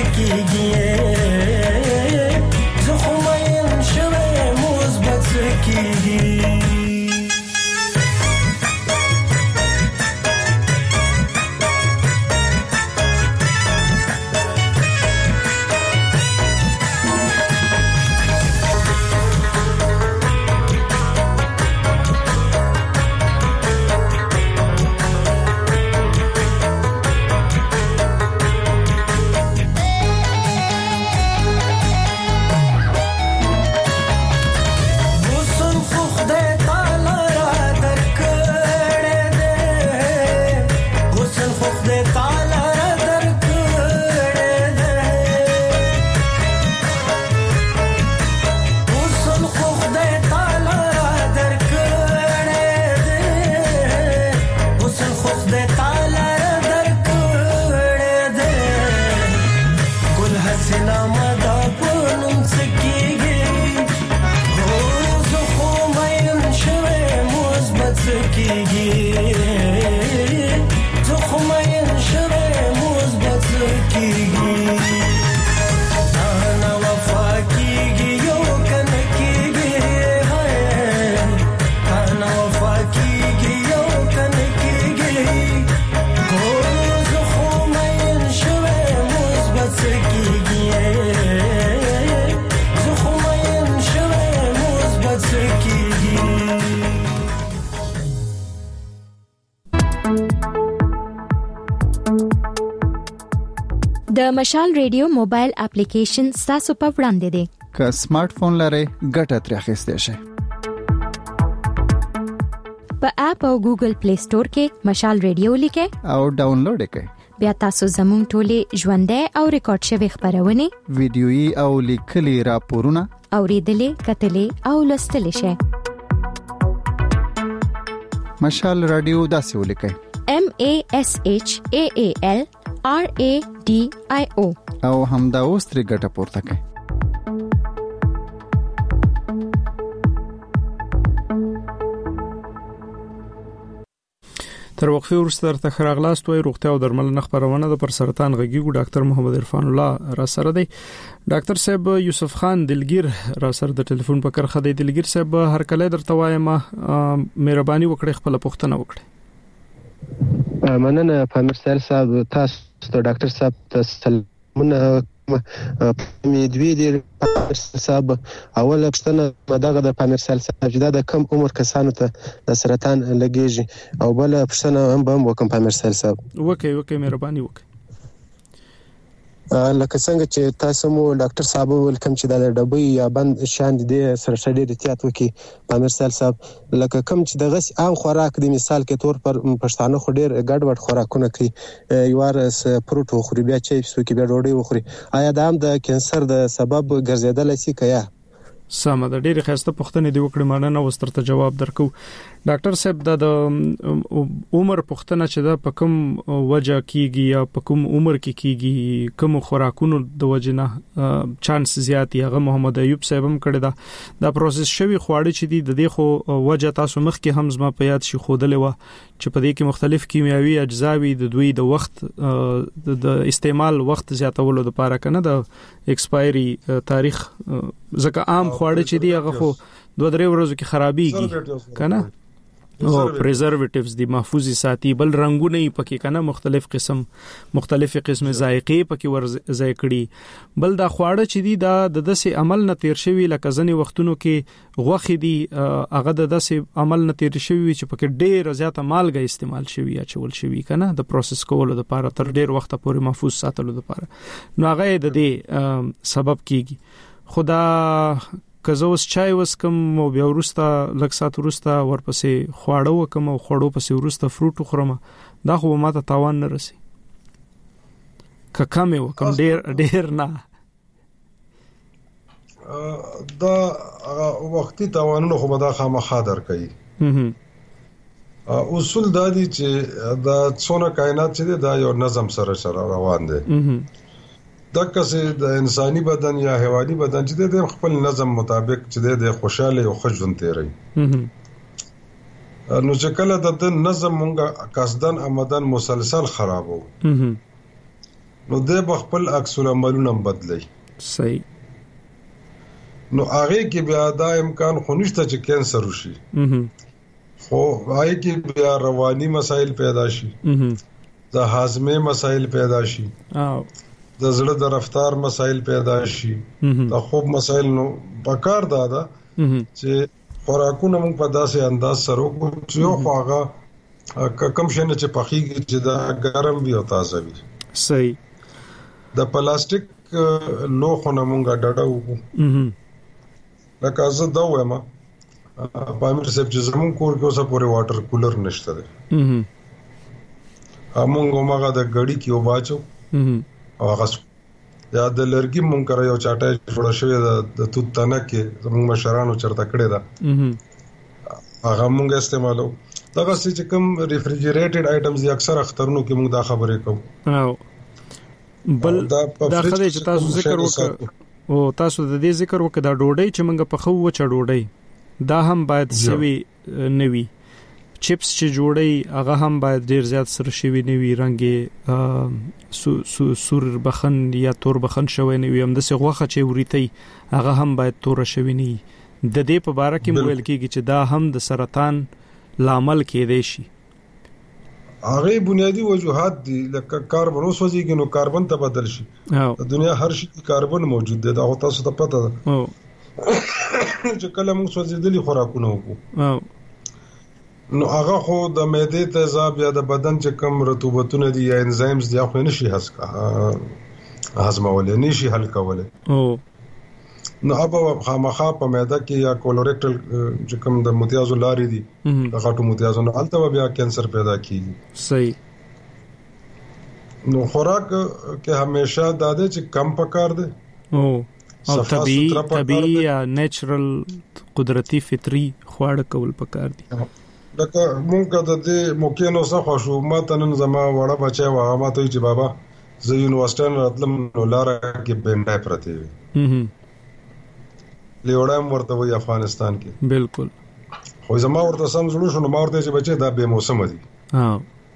کیږي زه خو مین شوی مثبت کیږي د مشال ریډیو موبایل اپلیکیشن تاسو په وړاندې دی که سمارټ فون لرئ ګټه ترې اخیستئ شئ په اپ او ګوګل پلی سٹور کې مشال ریډیو لیکئ او ډاونلوډ کړئ بیا تاسو زموږ ټولې ژوندۍ او ریکارډ شوی خبرونه ویډیويي او لیکلي راپورونه اوریدلې کتلې او لوستلې شئ مشال رادیو داسې ولیکئ M A S H A A L R A D I O او همدا اوس ترې ګټه پورته کړئ تر وقفه وروسته تر خراغلاست وای روغتیا او درملنه خبرونه د پر سرطان غږیږي ډاکټر محمد عرفان الله را سره دی ډاکټر صاحب یوسف خان دلګیر را سره د ټلیفون په کرخه دی دلګیر صاحب هر کله درته وایم مهرباني وکړئ خپل پوښتنه وکړئ مننه پامیر سر صاحب تاسو ته ډاکټر صاحب تسلمونه مې دوی دي صاحب اوله پښتنه دغه د پامیر سر صاحب دا د کم عمر کسانو ته د سرطان لګیږي او بل پښتنه هم به وکم پامیر سر صاحب وکي وکي مهرباني وکي لکه څنګه چې تاسو مو ډاکټر صاحب ولکم چې د ډبې یا بند شان دي سره شډې احتیاط وکي پامیر سر صاحب لکه کم چې دغه عام خوراک د مثال کې تور پر پښتانه خو ډیر ګډوډ خوراکونه کوي یوار پروت خوري بیا چیپس وکي بیا ډوډۍ وخوري آیا دا هم د کانسر د سبب ګرځیدل شي کیا سمه د ډېر خسته پوښتنې دی وکړې مانه وسترته جواب درکو ډاکټر صاحب د عمر پوښتنه چې دا په کوم وجه کیږي یا په کوم عمر کې کیږي کوم خوراکونو د وجنه چانس زیات هغه محمد ایوب صاحب هم کړی دا دا پروسس شوی خواړه چې دی د دې خو وجه تاسو مخ کې هم زما په یاد شي خودلې و چې په دې کې مختلف کیمیاوي اجزاوي د دوی د وخت د استعمال وخت زیاتولو لپاره کنه د ایکسپایری تاریخ ځکه عام خواړه چې دی هغه خو دوه درې ورځې کې خرابېږي کنه او پریزرویټیوز دی محفوظي ساتي بل رنگونه یې پکې کنه مختلف قسم مختلف قسم ذائقې پکې ورځای کړي بل دا خواړه چې دی دا د داسې عمل نه تیر شوی لکه ځنې وختونو کې غوښې دی هغه د داسې عمل نه تیر شوی چې پکې ډېر زیاته مالګه استعمال شوی یا چول شوی کنه د پروسس کولو لپاره تر ډېر وخت پورې محفوظ ساتلو لپاره نو هغه د دې سبب کیږي خدا که زه اوس چای وسکم او بیا ورسته لږ سات ورسته ورپسې خواړه وکم او خواړو پسې ورسته فروټ خورم دا خو ما ته تاوان نه رسي که کم وکم ډیر ډیر نه دا وختي تاوانونه خو مدا خامخا در کوي اصول دا دي چې دا څونه کائنات چې دا یو نظم سره سره روان دي دغه څه د انساني بدن یا حیواني بدن چې د خپل نظم مطابق چې د خوشاله او خوشون تیری نو چې کله د نظم مونږه قصدن آمدن مسلسل خرابو نو د خپل عکس العملونه بدلی. صحیح. نو هغه کې بیا دا امکان خو نشته چې کینسر وشي. خو هغه کې بیا رواني مسایل پیدا شي، د هاضمه مسایل پیدا شي، او د زړه د رفتار مسایل پیدا شي، د خوب مسایل. نو پکار دا ده چې خوراکونه موږ په داسې انداز سره وکړو چې یو خو هغه کم شي نه چې پخېږي چې دا ګرم وي او تازه وي. صحیح. د پلاستیک لوښونه موږ ډډه وکړو. لکه زه دا وایم پامیر صاحب چې زمون کور کې اوسه پورې واټر کولر نشته دی. همونګه ماغه د غړي کې وباچو او هغه یا د لرګي مونږ کرا یو چاټه جوړ شوی د توت تنه کې زموږ مشرانو چرته کړی دا هغه مونږ استعمالو. دا چې کوم ریفریجریټډ آیټمز دي اکثر اخترونو کې مونږ دا خبرې کوو. او بل دا خدای چې تاسو ذکر وکړ او تاسو د دې ذکر وکړ دا ډوډۍ چې مونږ په خو وچه ډوډۍ دا هم باید سوي نوي چپس چې جوړي هغه هم باید ډیر زیات سره شوی نوي رنگي سو سور بخن یا تور بخن شوی نوي هم د څه غوخه چې وريتي هغه هم باید تور شوی ني. د دې په اړه کې ویل کېږي چې دا هم د سرطان لامل کېدای شي. هغه بنیادی وجوهات دي لکه کاربن وسوځيږي نو کاربن ته بدل شي. د دنیا هر شي کې کاربن موجود دی دا تاسو ته پته ده. چې کله موږ سوځېدلي خوراکونه وکړو نو هغه خو د معدې تیزاب یا د بدن چې کم رطوبتونه دي یا انزایمز دي خو نشي هضمولای نشي حل کولای. او نو ابا خامخا په معده کې یا کولوریکټل چې کم د متیازو لارې دي د غټو متیازو نه الته بیا کینسر پیدا کیږي. صحیح. نو خوراک کې همیشه د دې چې کم پکار دي او او طبيعي طبيعي یا نیچرل قدرتي فطري خواړه کول پکار دي. لکه مونږ د دې موقع نو څه خوشو ما تنن زما وړه بچا و ما ته چې بابا زه یونیورسيټي راتلم نو لار کې بنډای پرته وي. هم لیوړم ورته وي افغانستان کې. بالکل. خو زما ورته سم زړه شو نو ما ورته چې بچي دا به موسم دي. ها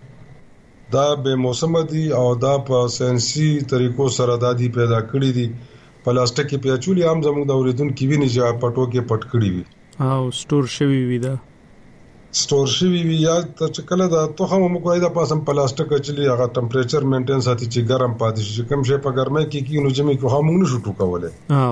دا به موسم دي او دا په ساينسي طریقو سره دادي پیدا کړی دي. پلاستیک کې پیاچولي عام زموږ د اوریدون کې ویني چې پټو کې پټ کړی وي او سٹور شوی وي دا سٹور شوی وي یا چې کله دا توخه مو کوی دا پاسم پلاستیک چلی هغه ټمپریچر مینټین ساتي چې ګرم پاتې شي کوم شي په ګرمۍ کې کې نو جمع کوه موږ نشو ټوکولای. او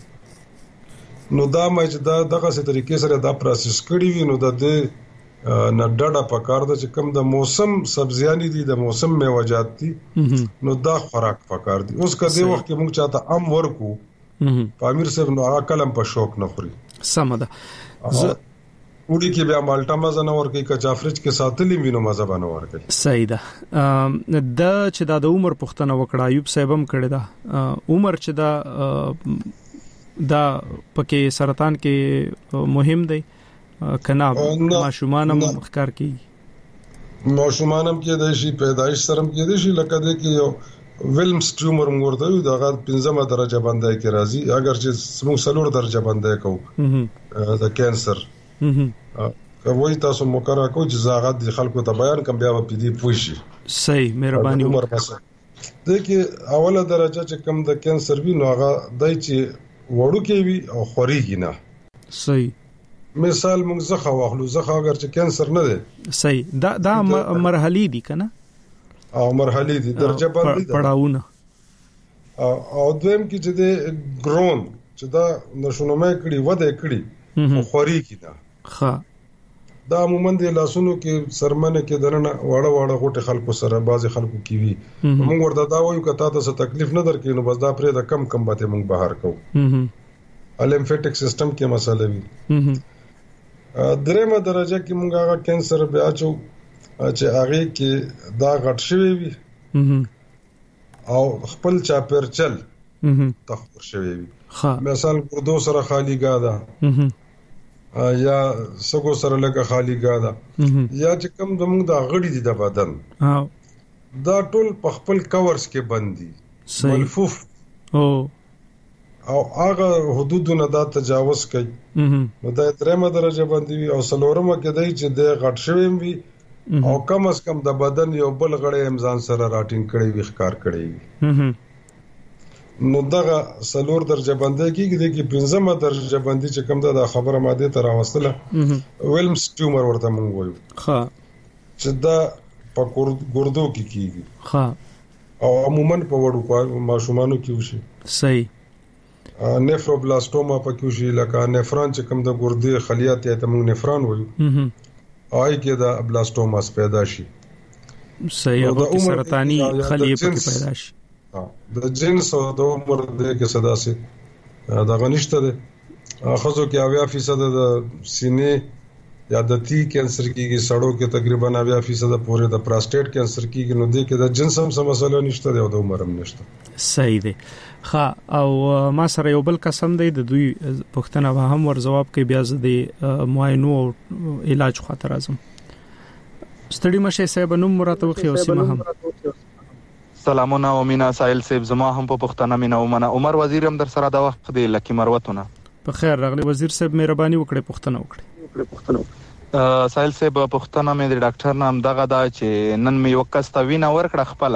نو دا مې چې دا دغه څه طریقې سره دا پروسس کړی وي نو د دې نه ډډه پکار ده چې کوم د موسم سبزیانی دي د موسم میوه‌جات دي نو دا خوراک پکار دي. اوس کدی وخت کې موږ چاته ام ورکو پامیر صاحب نو هغه کلم په شوق نه خوري. سم ده. وړي کې بیا مالټا مزه نه ورکي کچافرج کې ساتلې مينو مزه باندې ورکي. صحیح ده. د چې دا د عمر پښتنه وکړه ایوب صاحب هم کړی دا عمر چې دا دا پکې سرطان کې مهم دی کنا ماشومان هم مخکار کی ماشومان هم کې د شي پیدایش سره کې د شي لکه د کې یو ویلمز ټیومر مرده وي دا غږ پنځمه درجه باندې کې راځي اگر چې موږ څلور درجه باندې کوو د کانسر کوي تاسو مقرره کوئ چې زاغت د خلکو ته بیان کوم بیا په دې پوښي. صحیح مهرباني عمر پسه د کې اوله درجه چې کم د کانسر وي نو هغه دای چې وړو کې وي او خوريږي نه. صحیح. مثال موږ زخه واخلو زخه اگر چې کانسر نه ده صحیح دا دا مرحلي دي کنه او مرحلي دي درجه باندې پړاوونه او دویم کې چې د ګرون چې دا نشونمه کړي وده کړي خوري کی دا ښه دا عموما د لاسونو کې سرمنه کې درنه واړه واړه غوټه خلکو سره بعضي خلکو کی وي موږ ورته دا وایو کته تاسو تکلیف نه درکې نو بس دا پرې د کم کم باته موږ بهر کوو. لیمفیټک سیستم کې مسله وي. درېمه درجه کې موږ هغه کانسر بیا چو چې هغه کې دا غټ شوی وي او خپل چاپرچل تخور شوی وي. مثال ګردو سره خالی گاده یا سګو سره لګه خالی گاده یا چې کوم زموږ د غړي دي د بدن دا ټول په خپل کورس کې بندي ملفوف او او هغه حدودونه دا تجاوز کوي نو دا درېمه درجه باندې وي او سلورمه کې دی چې د غټ شوی وي او کم از کم د بدن یو بل غړی امزان سره راټینګ کړي وي ښکار کړي نو دغه سلور درجه بندي کېږي د کې پنځمه درجه بندي چې کوم ده د خبره ماده تر واصله ویلمز ټیومر ورته مونږ وایو ها چې دا په ګردو کې کېږي ها او عموما په وړو ماشومانو کې وشي صحیح نیفروبلاستوما په کې وشي لکه نفران چې کوم د ګردې خلیات ته مونږ نفران وایو آی کې دا بلاستوماس پیدا شي صحیح او کې سرطانی خلیه په پیدا شي د جنس او د عمر د کې صدا سي دا غنښت ده خصو کې اویا فیصد د سینې یا د تی کینسر کېږي سړو کې تقریبا اویا فیصد پورې د پروستات کینسر کېږي نو د کې د جنس هم څه مسله نشته او د عمر هم نشته صحیح ده ها او ما سره یو بل قسم دی د دوی پښتنه به هم ور جواب کوي بیا د معاینو او علاج خاطر اعظم ستړي مشه صاحب نوم مراتب خو سیمه هم سلامونه او مینا سایل صاحب زما هم په پښتنه مینا ومنه عمر وزیر هم در سره دا وخت دی لکی مروتونه په خیر راغلی وزیر صاحب مهرباني وکړئ پښتنه وکړئ سایل صاحب پښتنه مې د ډاکټر نام دغه دا چې نن مې وکسته وینا ورکړه خپل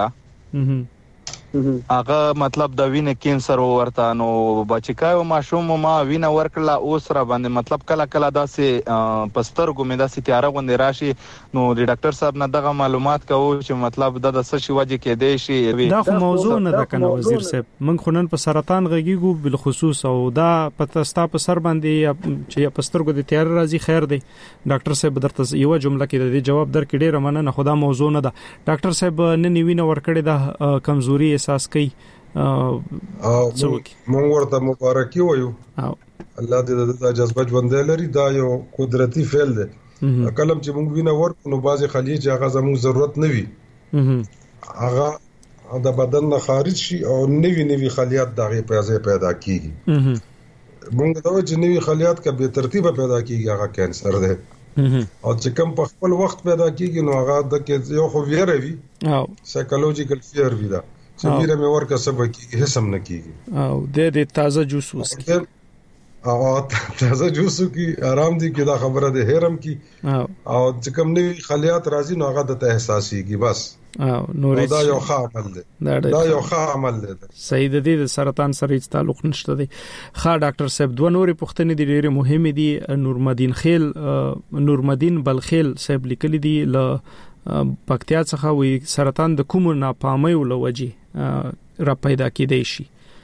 هغه مطلب د وینې کینسر ورته نو بچکایو ماشوم ما وینه ورکړه اوس را باندې مطلب کله کله داسې پستر ګمې داسې تیاره غوندې راشي نو د ډاکټر صاحب نه دغه معلومات کوو چې مطلب د څه شي وجه کې دی شي دا خو موضوع نه ده کنه وزیر صاحب من خو نن په سرطان غږیږو بل خصوص او دا پته ستا په سر باندې چې پستر ګو د تیاره راځي خیر دی ډاکټر صاحب درته یو جمله کې د جواب درکې ډیره مننه خدا موضوع نه ده ډاکټر صاحب نن وینه ورکړې ده کمزوري احساس کوي او مونږ ورته مبارکي وایو الله دې د جذبه ژوندې لري دا یو قدرتي فعل دی کلم چې مونږ وینه ورکو نو بعضی خلیه چې هغه زموږ ضرورت نه وي هغه د بدن نه خارج شي او نوی نوی خلیات دغه پیدا پیدا کیږي مونږ دا چې نوی خلیات کا به ترتیبه پیدا کیږي هغه کینسر دی او چې کوم په خپل وخت پیدا کیږي نو هغه د یو خو ویره وي او سایکولوژیکل فیر وي دا چې ویره مې ورکه سبا کیږي هیڅ هم نه کیږي او د دې تازه جوس وسکي او تازه جوس کی آرام دي کی دا خبره ده هرم کی او چې کوم نوی خلیات راځي نو هغه د احساسيږي بس او نور دا یو ښه عمل دی دا یو ښه عمل دی صحیح د دې سرطان سره هیڅ تعلق نشته دی ښه ډاکټر صاحب دوه نورې پوښتنې دي ډېرې مهمې دي نورمدین خیل نورمدین بلخیل صاحب لیکلي دي ل پکتیا څخه وي سرطان د کوم ناپامۍ ولوجي را پیدا کېدای شي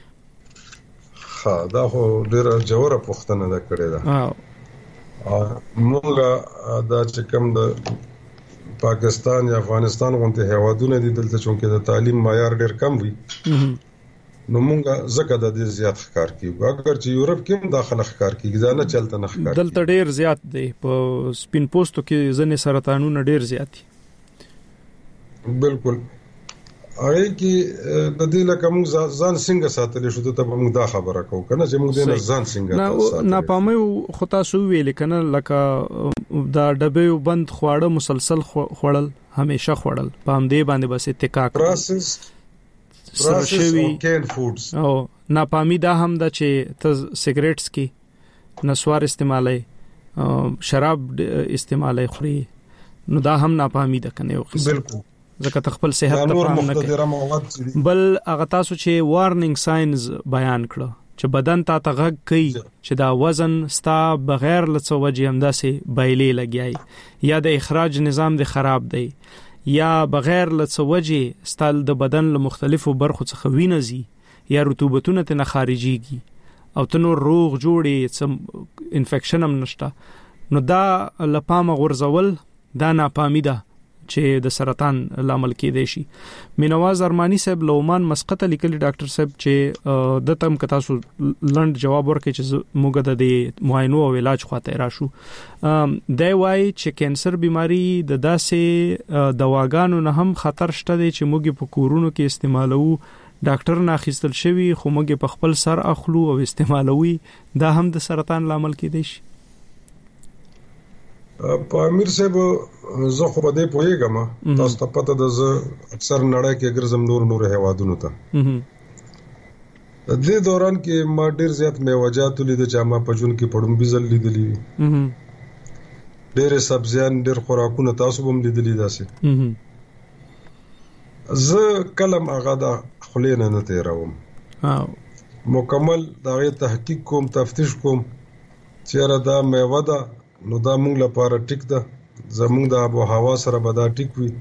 ها دا خو ډېر جوړه پوښتنه ده کړې ده موږ دا چې کوم د پاکستان یا افغانستان غونډه هیوادونه دي دلته چې د تعلیم معیار ډېر کم وي نو موږ زکه د دې زیات ښکار کیږي اگر چې یورپ کې هم داخله ښکار کیږي ځانه چلته نه ښکار دلته ډېر زیات دی په سپین پوسټو کې ځنې سرطانونه ډېر زیات دي بالکل اړې کې د دې لکه موږ ځان څنګه ساتلی شو ته موږ دا خبره کوو کنه چې موږ دې ځان څنګه ساتلی نه پامه خو تاسو ویل کنه لکه دا ډبې بند خواړه مسلسل خوړل همیشه خوړل پام دې باندې بس اتکا پروسس پروسس او کین فودز او ناپامي دا هم دا چې ته سیګریټس کې نسوار استعمالي شراب استعمالي خوري نو دا هم ناپامي ده کنه یو قسم بالکل ځکه تخپل صحت ته پام نه کوي بل هغه تاسو چې وارنینګ ساينز بیان کړو چې بدن ته تغږ کوي چې دا وزن ستا بغیر لڅو وجه هم داسې بایلې لګیای یا د اخراج نظام د خراب دی یا بغیر لڅو وجه ستل د بدن له مختلفو برخو څخه وینځي یا رطوبتونه ته نه خارجيږي او ته نور روغ جوړي سم انفیکشن هم نشته نو دا لپامه غورځول دا ناپامي ده چې د سرطان لامل کېدای شي مینواز ارمانی صاحب لومان مسقط لیکلي ډاکټر صاحب چې د تم کتا سو لند جواب ورکړي چې موږ د معاینو او علاج خواته راشو دی وای چې کینسر بیماری د داسې دواګانو نه هم خطر شته دی چې موږ په کورونو کې استعمالو ډاکټر نه اخیستل شوی خو موږ په خپل سر اخلو او استعمالوي دا هم د سرطان لامل کېدای شي په امیر صاحب زه خو بده پوهیږم تاسو ته پته ده زه اکثر نړۍ کې ګرځم نور نور هیوادونو ته د دې دوران کې ما ډیر زیات میوجات لیدل چې ما په جون کې پړم بيزل لیدلې ډېر سبزیان ډېر خوراکونه تاسو هم لیدلي داسې زه کلم هغه د خلینه نه تیروم مکمل دغه تحقیق کوم تفتیش کوم چیرې دا میوه ده نو دا موږ لپاره ټیک ده زموږ د آب و هوا سره به دا ټیک وي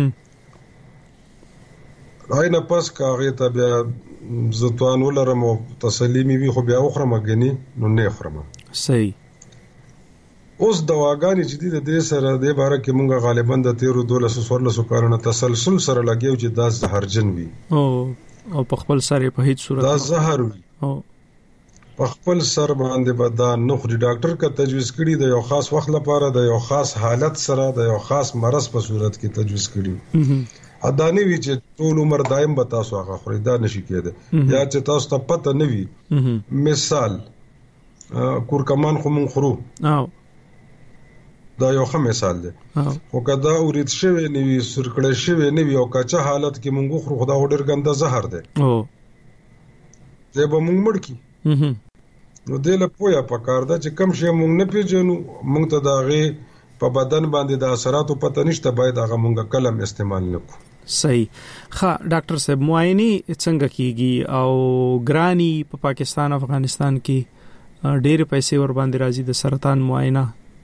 راینه پس کاغه ته بیا زتوان ولرم او تسلی مې وي خو بیا اخرى مګنی نو نه خرم صحیح اوس دواګانې چې د دې سره د باره کې مونږ غالبا د تیرو دولس سورلس کارونه تسلسل سره لګیو چې دا زهرجن وي او او په خپل سره په هیڅ صورت دا زهر وي او په خپل سر باندې به دا نخري ډاکټر کا تجویز کړي د یو خاص وخت لپاره د یو خاص حالت سره د یو خاص مرض په صورت کې تجویز کړي ادانې وی چې ټول عمر دائم به تاسو هغه خوري دا نشي کېده یا چې تاسو ته پته نه وي مثال کورکمان خو مون خورو او دا یو ښه مثال دی خو کدا اورید شوی نیوي سرکړې شوی نیوي او کاچا حالت کې مونږ خو خدا وړر ګنده زهر دی او زه به مونږ مړ کی نو دله پویا پکار دا چې کم شي مونږ نه پیژنو مونږ ته داغه په بدن باندې د اثراتو پته نشته باید هغه مونږ کلم استعمال نکړو صحیح ښه ډاکټر صاحب معاینه څنګه کیږي او ګرانی په پاکستان افغانستان کې ډېر پیسې ور باندې راځي د سرطان معاینه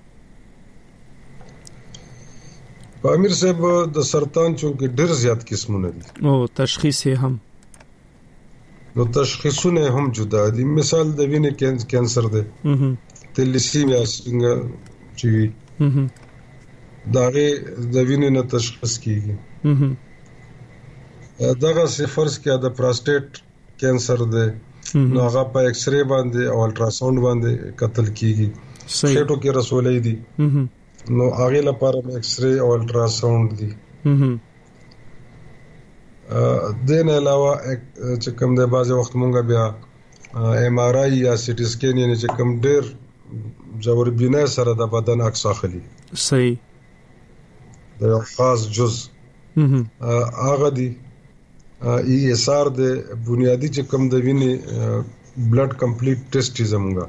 امیر صاحب د سرطان چونکه ډېر زیات قسمونه دي او تشخیص هم نو تشخیصونه هم جدا دي مثال د وینې کینسر دی تلیسیمیا څنګه چې داغه د وینې نه تشخیص کیږي دغه فرض کې د پروستات کینسر دی نو هغه په ایکس ری باندې او الټراساوند باندې قتل کیږي خېټو کې رسولې دي نو هغه لپاره ایکس ری او الټراساوند دي دین علاوه چې کوم د بازي وخت مونږ بیا ایم آر آی یا سی ټی سکین یعنی چې کوم ډېر جوړ بینه سره د بدن عکس اخلي صحیح د یو خاص جز هغه دی ای اس آر د بنیادی چې کوم د وینې بلډ کمپلیټ ټیسټ زمونږه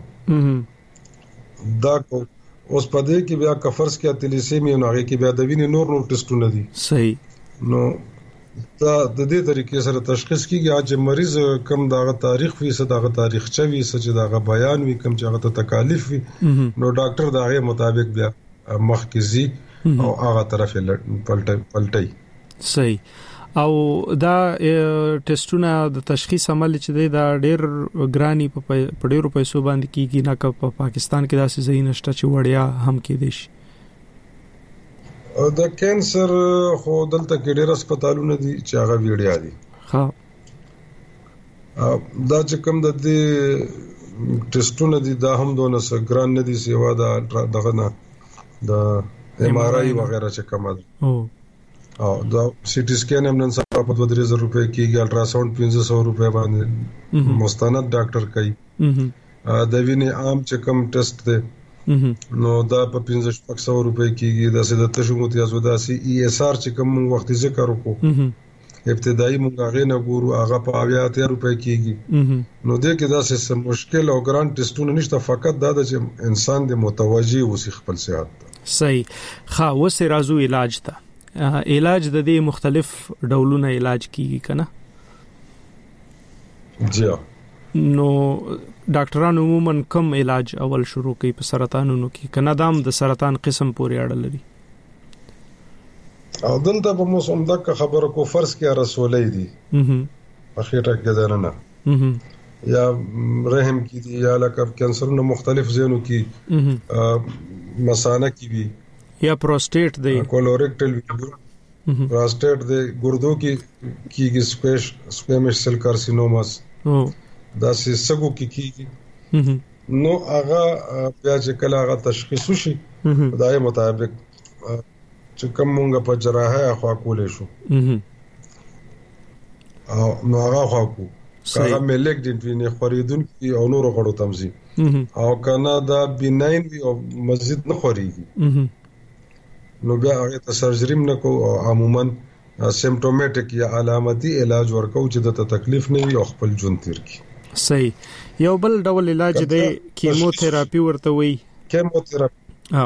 دا کو اوس په دې کې بیا کفرس کې تلیسیمیا نو هغه کې بیا د وینې نور نور ټیسټونه دي صحیح نو دا د دې طریقې سره تشخیص کیږي چې مریض کم داغه تاریخ وي څه داغه تاریخ چوي څه چې داغه بیان وي کم چې هغه تکالیف وي نو ډاکټر داغه مطابق بیا مخکزي او هغه طرف پلټي پلټي صحیح او دا ټیسټونه د تشخیص عمل چې دا ډېر ګرانی په ډېرو پیسو باندې کیږي نه که په پاکستان کې داسې ځای نشته چې وړیا هم کې دي شي د کینسر خو دلته کې ډېر هسپتالونه دي چې هغه ویډیا دي ها دا چې کوم د دې ټیسټونه دي دا هم دونه ګران نه دي سیوا دا دغه نه د ایم آر آی وغیرہ چې کوم ده او او دا سی ټی سکین هم نن سبا په دوه درې زره روپے کېږي الټراساوند پنځه سوه روپے باندې مستند ډاکټر کوي د وینې عام چې کوم ټیسټ ده نو دا په پنځه شپږ سوه روپے کېږي د سید تشو متیازو داسي ای اس آر چې کوم وخت ذکر وکړو ابتدایي موږ هغه نه ګورو هغه په اویا اتیا روپے کېږي نو دې کې داسې مشکل او ګران ټیسټونه نشته فقط دا چې انسان د متوجي وسی خپل صحت صحیح ښه وسه رازو علاج ته علاج د دې مختلف ډولونه علاج کیږي کنه جی نو ډاکټرانو عموما کم علاج اول شروع کوي په سرطانونو کې کنه دام د سرطان قسم پورې اړه لري او دلته په موسم دغه خبره کو فرض کې رسولې دي په خېټه کې درنه یا رحم کې دي یا لکه کینسرونو مختلف ځینو کې مثانه کې وي یا پروستات دی کولوریکټل پروستات دی ګردو کې کېږي سپیش سپیمش سیل کارسینوماس دا سګو کې کېږي نو هغه بیا چې کله هغه تشخیص شي دای مطابق چې کوم موږ په جراحه اخوا کولې شو او نو هغه خو کو هغه ملک د وینې خریدون کې او نور غړو تمزي او کنه دا بیناین وی او مزید نه خوريږي نو بیا هغه ته سرجری نه کو او عموما سیمپټومټیک یا علامتي علاج ورکو چې د تکلیف نه وي او خپل ژوند تیر کی صحیح یو بل ډول علاج دی کیموتراپي ورته وي کیموتراپي او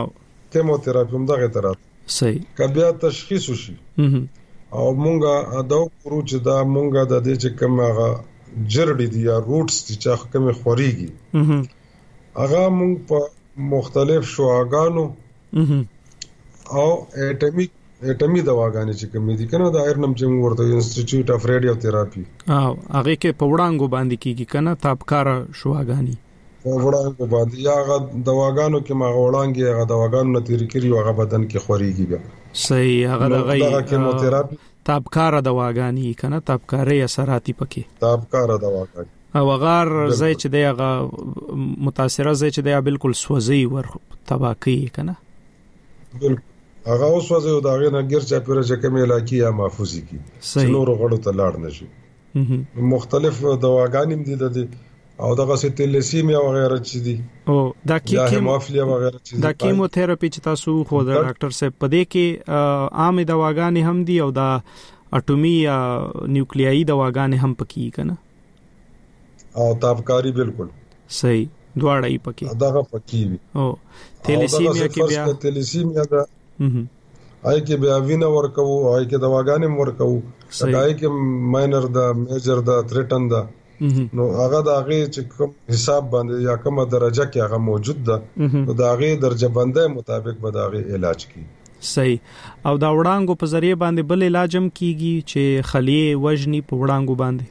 کیموتراپي هم دغه ترات صحیح کبیا تشخیص وشي او مونږه دا ورو چې دا مونږه د دې چې کوم هغه جرړې دي یا روټس دي چې کوم خوريږي هغه مونږ په مختلف شواګانو او اټمیک اټمی دواګانې چې کوم دي کنه د ایرنم چې موږ ورته انسټیټیوټ اف ریډیو تھراپي او هغه کې په وړاندې باندې کیږي کنه تابکار شواګانی په وړاندې باندې یا هغه دواګانو کې ما وړاندې هغه دواګانو نتیری کړی هغه بدن کې خوريږي بیا صحیح هغه د غي کیموتراپي تابکار دواګانی کنه تابکاري اثراتي پکې تابکار دواګانی او غار زای چې دی هغه متاثره زای چې دی بالکل سوځي ور تباکی کنه بالکل هغه اوس وځي او دا غي نه ګر چا پیره چې کومه علاقې یا محفوظي کی نور غړو ته لاړ نشي مختلف دواګانې دي د او دغه ستلسیمیا وغیرہ چې دي او دا کیموفلیا وغیرہ چې دا کیموتراپي چې تاسو خو د ډاکټر صاحب په دې کې عام دواګانې هم دي او دا اټومي یا نیوکلیایي دواګانې هم پکې کنه او تابکاری بالکل صحیح دواړه یې پکې دغه پکې وي او تلسیمیا کې بیا تلسیمیا دا آی کې بیا وینا ورکو آی کې دواګانې ورکو آی کې ماینر دا میجر دا تریټن دا نو هغه د هغه چې کوم حساب باندې یا کومه درجه کې هغه موجود ده نو د هغه درجه باندې مطابق به د هغه علاج کی صحیح او دا وړانګو په ذریعہ باندې بل علاجم کیږي چې خلیه وجنی په وړانګو باندې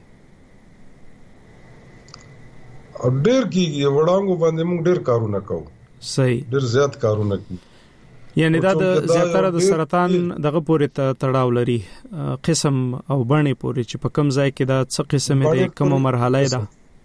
او ډیر کیږي وړانګو باندې موږ ډیر کارونه کوو صحیح ډیر زیات کارونه کوو یعنی دا د زیاتره د سرطان دغه پورې تړاو لري قسم او بڼه پورې چې په کوم ځای کې دا څه قسمه ده کومه مرحله ده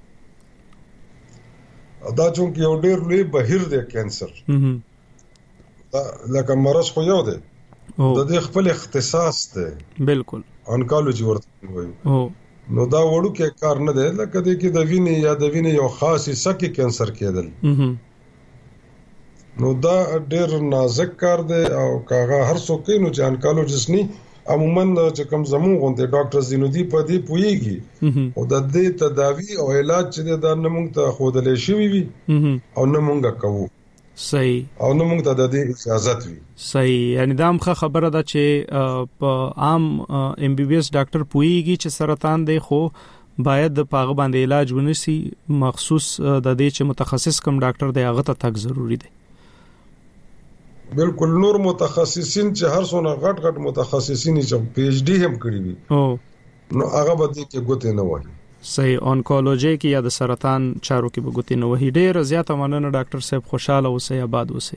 دا چې یو ډیر لوی بهیر دی کانسر دا لکه مرض خو یو دی د دې خپل اختصاص دی بالکل انکالوجي ورته وایي نو دا وړو کې کار نه دی لکه د کې د وینې یا د وینې یو خاص حصہ کې کانسر کېدل نو دا ډېر نازک کار دی او کاغه هر څوک نو چې انکالوجیست ني عموما چې کوم زمون غونډه ډاکټر زینودي په دې پويږي او د دې تداوی او علاج چې د نمونږ ته خودلې شوی وي او نمونږ کوو صحیح او نمونږ ته د دې اجازه وي صحیح یعنی دا هم خبره ده چې په عام ام بي بي اس ډاکټر پويږي چې سرطان دی خو باید د پاغه باندې علاج ونسي مخصوص د دې چې متخصص کوم ډاکټر دی هغه ته تک ضروری دی بالکل نور متخصصین چې هر څونه غټ غټ متخصصین چې پی ایچ ډی هم کړی وي او نو هغه به دې کې ګوتې نه وایي صحیح انکولوژي کې یا د سرطان چارو کې به ګوتې نه وایي ډېر زیاته مننه ډاکټر صاحب خوشاله اوسئ آباد اوسئ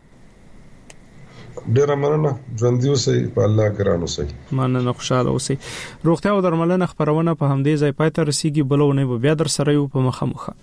ډېر مننه ژوند اوسئ په الله ګران اوسئ مننه خوشاله اوسئ روغتیا او درملنه خبرونه په همدې ځای پای ته رسیدي بلونه به بیا در سره یو په مخه مخه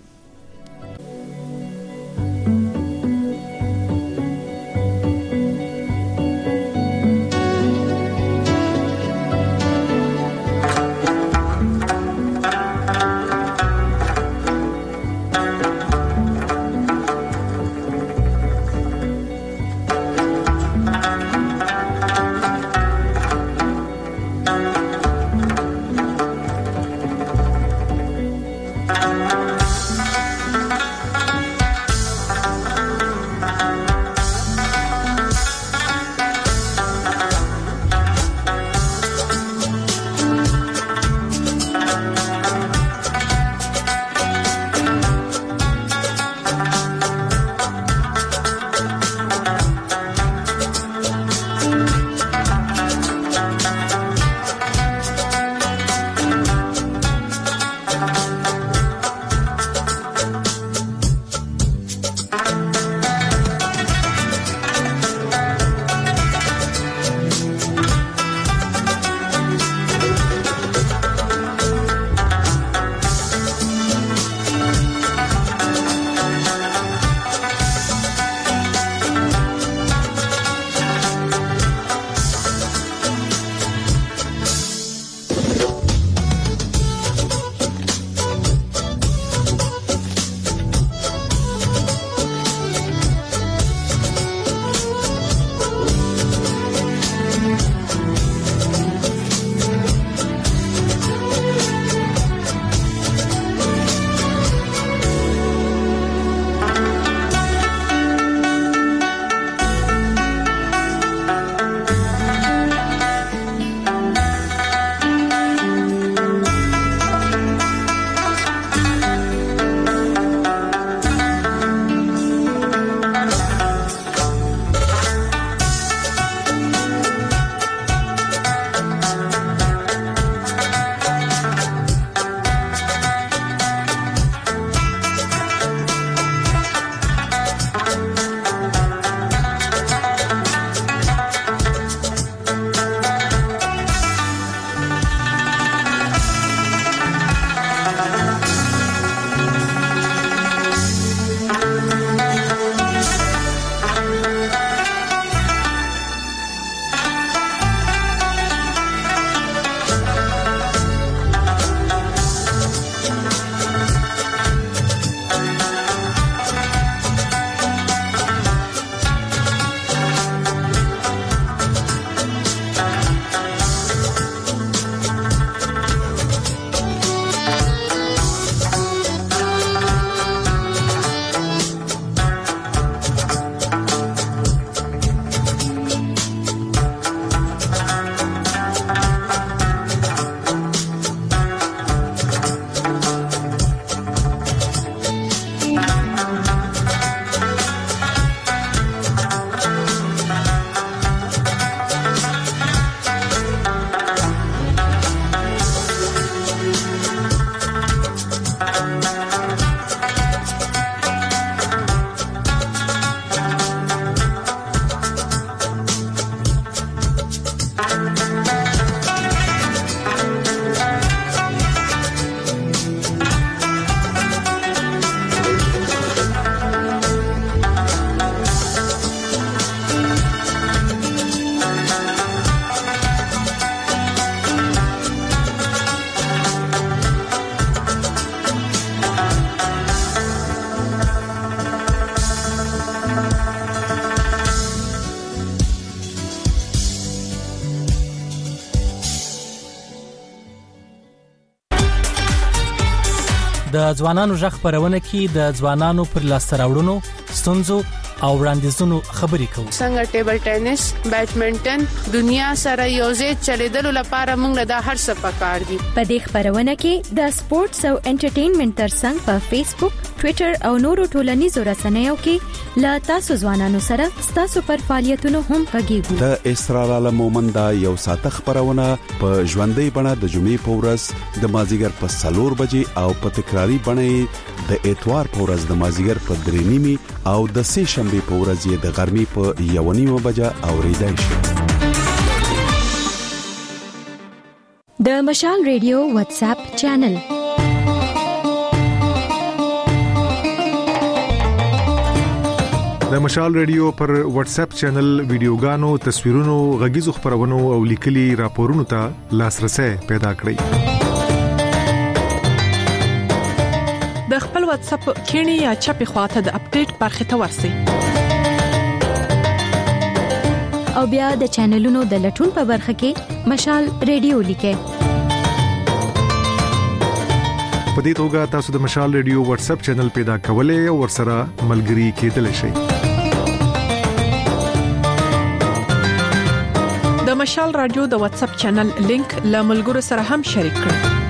د ځوانانو ژغ خبرونه کې د ځوانانو پر لاسته راوړنو ستونزو او وړاندیزونو خبرې کوو. څنګه ټیبل ټینس، بیډمنټن دنیا سره یوځای چلیدلو لپاره موږ د هر څه پکار دي. په دې خبرونه کې د سپورتس او انټرټینمنټ ترڅنګ په فیسبوک، ټوئیټر او نورو ټولنیزو رسنیو کې لا تاسو ځوانانو سره تاسو پر فعالیتونو هم غږیږو. د اسرار عالم مومند یو ساعت خبرونه په ژوندۍ بڼه د جمعې په ورځ د مازیګر په سلور بجې او په تکراری بڼه د اتوار په ورځ د مازیګر په درې نیمه او د سه شنبه په ورځ یې د غرمې په یو نیمه بجه اوریدای شي. د مشال ریډیو واتس اپ چینل. د مشال ریډیو پر واتس اپ چینل ویډیوګانو، تصویرونو، غږیزو خبرونو او لیکلي راپورونو ته لاسرسي پیدا کړئ. د خپل واتس اپ کینی یا چپی خواته د اپډیټ برخه ته ورسئ. او بیا د چینلونو د لټون په برخه کې مشال ریډیو لیکئ. په دې توګه تاسو د مشال ریډیو واتس اپ چینل پیدا کولای او ورسره ملګري کېدلی شئ. د مشال رادیو د واتس اپ چینل لینک له ملګرو سره هم شریک کړئ.